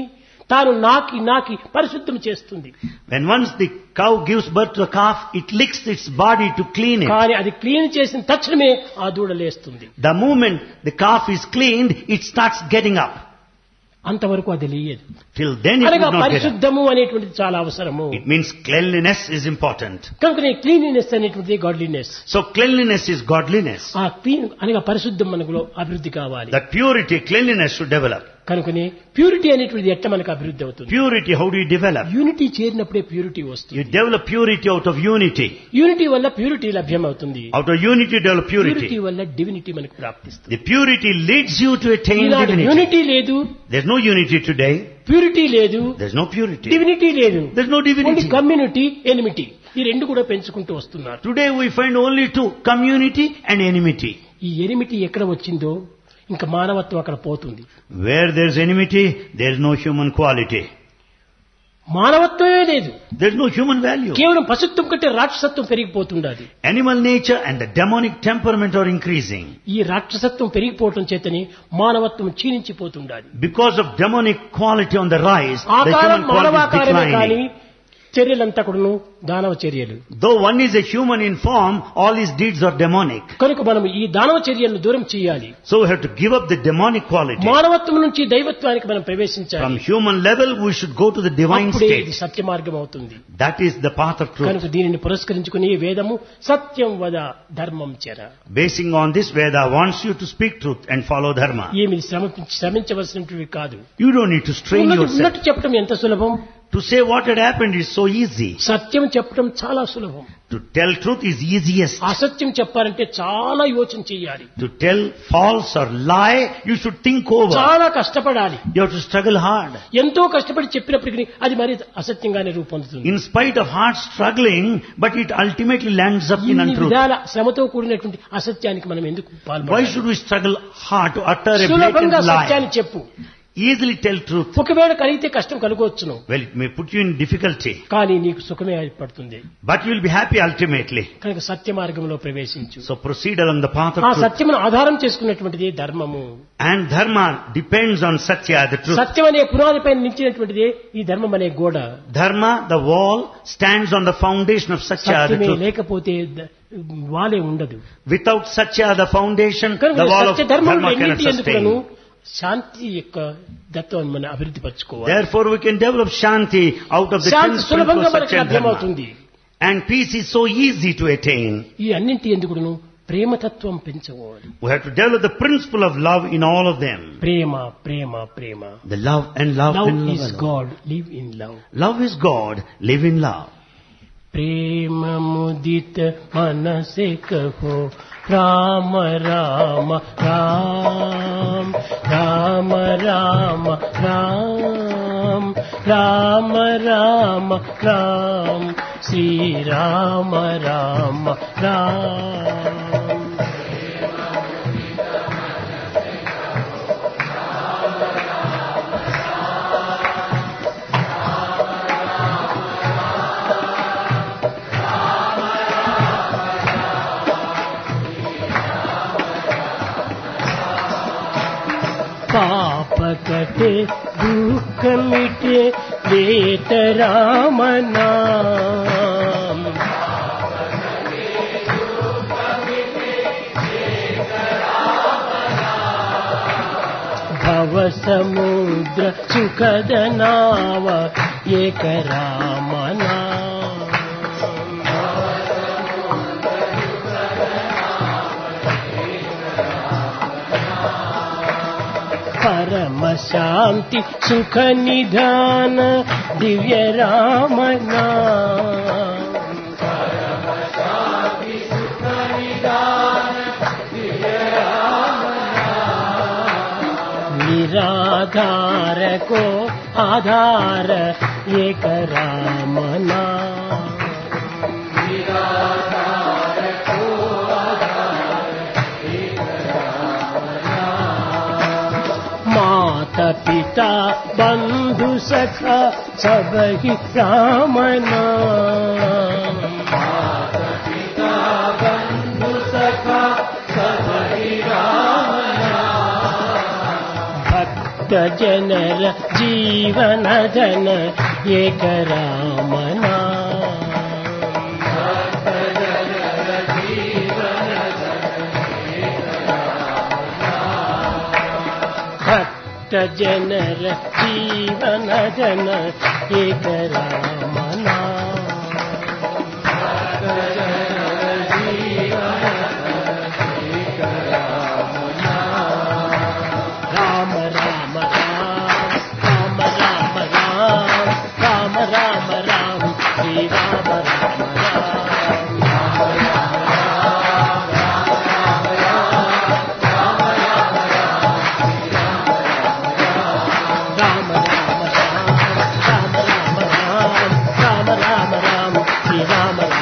తాను నాకి పరిశుద్ధం చేస్తుంది. When once the cow gives birth to a calf, it licks its body to clean it. కానీ అది క్లీన్ చేసిన తక్షణమే ఆ దూడ లేస్తుంది. The moment the calf is cleaned, it starts getting up. అంతవరకు అది లేయదు. Till then it అనగా would not get up. పరిశుద్ధము అనేటువంటిది చాలా అవసరము. It means cleanliness is important. కనుకనే క్లీనినెస్ అనేటువంటిది godliness. So cleanliness is godliness. ఆ క్లీన్ అనగా పరిశుద్ధం మనకు అభివృద్ధి కావాలి. That purity, cleanliness should develop. కనుకనే ప్యూరిటీ అనేటువంటిది ఎట్లా మనకు అభివృద్ధి అవుతుంది? Purity, how do you develop? Unity చేరినప్పుడే ప్యూరిటీ వస్తుంది. You develop purity out of unity. Unity వల్ల ప్యూరిటీ లభ్యమవుతుంది. Out of unity, develop purity purity. వల్ల డివినిటీ మనకు ప్రాప్తిస్తుంది. The purity leads you to attain ఈనాడు divinity. యూనిటీ లేదు, There's no unity today. Purity లేదు, There's no purity. డివినిటీ లేదు, There's no only divinity. Community enmity ఈ రెండు కూడా పెంచుకుంటూ వస్తున్నారు. Today we find only two, community and enmity. ఈ ఎనిమిటీ ఎక్కడ వచ్చిందో ఇంకా మానవత్వం అక్కడ పోతుంది. Where there's enmity, there's no human quality. మానవత్వమే లేదు, There's no human value. కేవలం పశుత్వం కంటే రాక్షసత్వం పెరిగిపోతుండాలి. Animal nature and the demonic temperament are increasing. ఈ రాక్షసత్వం పెరిగిపోవటం చేతని మానవత్వం క్షీణించిపోతుండాలి. Because of demonic quality on the rise, the ఆకారం human quality is మానవాకారమే కానీ declining. చర్యలంతా కూడాను దానవ చర్యలు. Though one is a human in form, all his deeds are demonic. కనుక మనం ఈ దానవ చర్యలను దూరం చేయాలి. So we have to give up the demonic quality. మానవత్వం నుంచి దైవత్వానికి మనం ప్రవేశించాలి. From human level, we should go to the divine అప్పుడే ఇది state. సత్య మార్గం అవుతుంది. That is the path of truth. కనుక దీనిని పురస్కరించుకుని వేదము సత్యం వద ధర్మం చెర. Basing on this, Veda wants you to speak truth and follow dharma. ఏమి శ్రమించవలసినవి కాదు. You don't need to strain yourself. ఉన్నట్టు చెప్పడం ఎంత సులభం. To say what had happened is so easy. సత్యం చెప్పడం చాలా సులభం. To tell truth is easiest. అసత్యం చెప్పాలంటే చాలా యోచన చేయాలి. To tell false or lie, you should think over. చాలా కష్టపడాలి. You have to struggle hard. ఎంతో కష్టపడి చెప్పినప్పటికీ అది మరి అసత్యంగానే రూపొందుతుంది. In spite of hard struggling, but it ultimately lands up in ఇన్ని untruth. విధాల శ్రమతో కూడినటువంటి అసత్యానికి మనం ఎందుకు Why పాల్పడాలి? should we struggle hard to utter a సులభంగా blatant lie? సత్యాన్ని చెప్పు. Easily tell truth. ఒకవేళ కలిగితే కష్టం కలుగవచ్చును, Well, it may put you in difficulty, కానీ నీకు సుఖమే ఏర్పడుతుంది. but you will be happy ultimately. కనుక సత్య మార్గంలో ప్రవేశించు. So proceed along the path of ఆ truth. సత్యమును ఆధారం చేసుకున్నటువంటిది ధర్మము. And dharma depends on satya, the truth. సత్యం అనే పునాదిపై నిలిచినటువంటిదే ఈ ధర్మం అనే గోడ. Dharma, the wall, stands on the foundation of satya, the సత్యమే truth. లేకపోతే వాలే ఉండదు. Without satya, the foundation, కనుక the wall of సత్య ధర్మం dharma cannot ఎన్నిటి ఎందుకును sustain. శాంతి యొక్క దత్వాన్ని మనం అభివృద్ధి పరచుకోవాలి. Therefore, we can develop shanti out of the Shanti principles సులభంగా of మనకు satya and dharma. లభ్యమవుతుంది. And peace is so easy to attain. ఈ అన్నింటి ఎందుకును ప్రేమతత్వం పెంచుకోవాలి. We have to develop the principle of love in all of them. ప్రేమ ప్రేమ ప్రేమ. The love and love love and love. Is alone. God, live in love. Love is God, live in love. प्रेम मुदित मन से कहो राम राम राम राम राम राम राम राम राम श्री राम राम राम. पाप कटे दुख मिटे लेत राम नाम. भव समुद्र सुखद नाव एक राम नाम. परम शांति सुख निधान दिव्य राम नाम. निराधार को आधार एक राम नाम. माता पिता बंधु सखा सब ही राम नाम. माता पिता बंधु सखा सब ही राम नाम. भक्त భక్త జనర జీవన ధన ఏక రామనా భక్త జనర జీవన ధన ఏక రామనా రామ రామ రామ రామ రామ రామ రామ రామ శ్రీ రామ రామ రామ రామ రామ రామ శ్రీ రామ రామ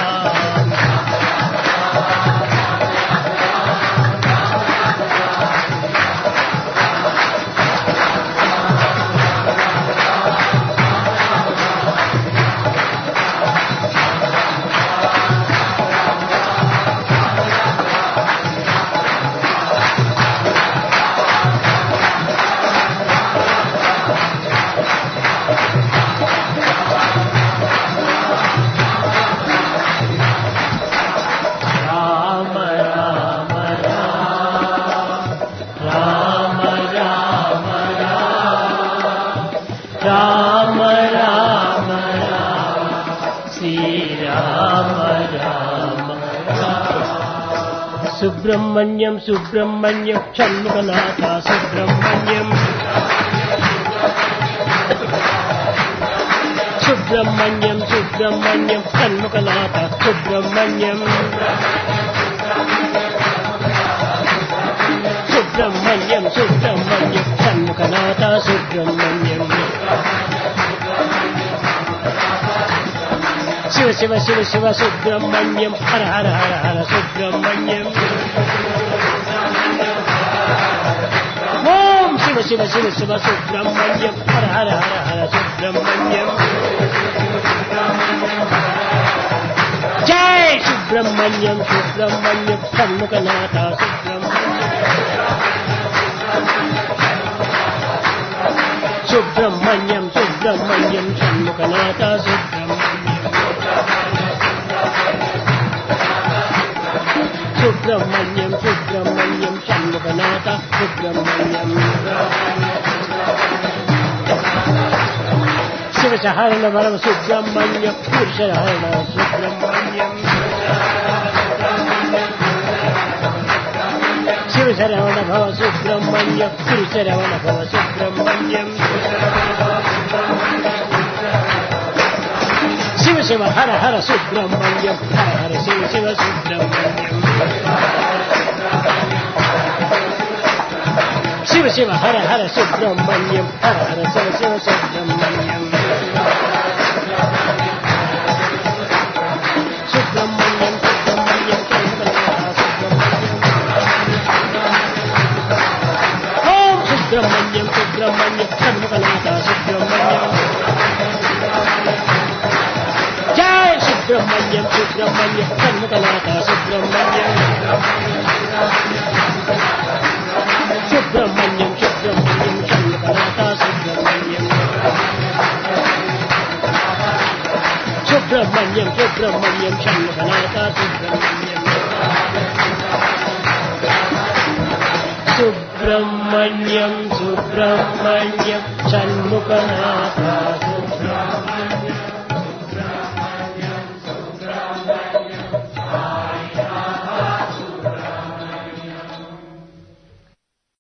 రామ రామ రామ శ్రీ రామ రామ సుబ్రహ్మణ్యం సుబ్రహ్మణ్యం షణ్ముఖనాథ సుబ్రహ్మణ్యం సుబ్రహ్మణ్యం సుబ్రహ్మణ్యం షణ్ముఖనాథ సుబ్రహ్మణ్యం సుబ్రహ్మణ్యం సుబ్రహ్మణ్యం షణ్ముఖనాథ సుబ్రహ్మణ్యం శివ శివ శివ శివ సుబ్రహ్మణ్యం హర హర హర హర సుబ్రహ్మణ్యం ఓం శివ శివ శివ శివ సుబ్రహ్మణ్యం హర హర హర హర సుబ్రహ్మణ్యం జై సుబ్రహ్మణ్యం సుబ్రహ్మణ్యం షణ్ముఖనాథ సుబ్రహ్మణ్యం సుబ్రహ్మణ్యం షణ్ముఖనాథ సుబ్రహ్మణ్యం సుబ్రహ్మణ్యం షణ్ముఖనాథ సుబ్రహ్మణ్యం శివశహరణ వరవ సుబ్రహ్మణ్యం పురుషహరణ సుబ్రహ్మణ్యం శివశరవణ భవ సుబ్రహ్మణ్యం పురుషరవణ భవ సుబ్రహ్మణ్యం శివ శివ హర హర సుబ్రహ్మణ్యం హర హర శివ శివ సుబ్రహ్మణ్యం శివ శివ హర హర సుబ్రహ్మణ్యం హర హర శివ శివ సుబ్రహ్మణ్యం సుబ్రహ్మణ్యం సుబ్రహ్మణ్యం ఓం సుబ్రహ్మణ్యం సుబ్రహ్మణ్యం షణ్ముఖనాథ సుబ్రహ్మణ్యం జై సుబ్రహ్మణ్యం సుబ్రహ్మణ్యం షణ్ముఖనాథ సుబ్రహ్మణ్యం సుబ్రహ్మణ్యం సుబ్రహ్మణ్యం షణ్ముఖనాథ సుబ్రహ్మణ్యం సుబ్రహ్మణ్యం సుబ్రహ్మణ్యం షణ్ముఖనాథ సుబ్రహ్మణ్యం సుబ్రహ్మణ్యం సుబ్రహ్మణ్యం షణ్ముఖనాథ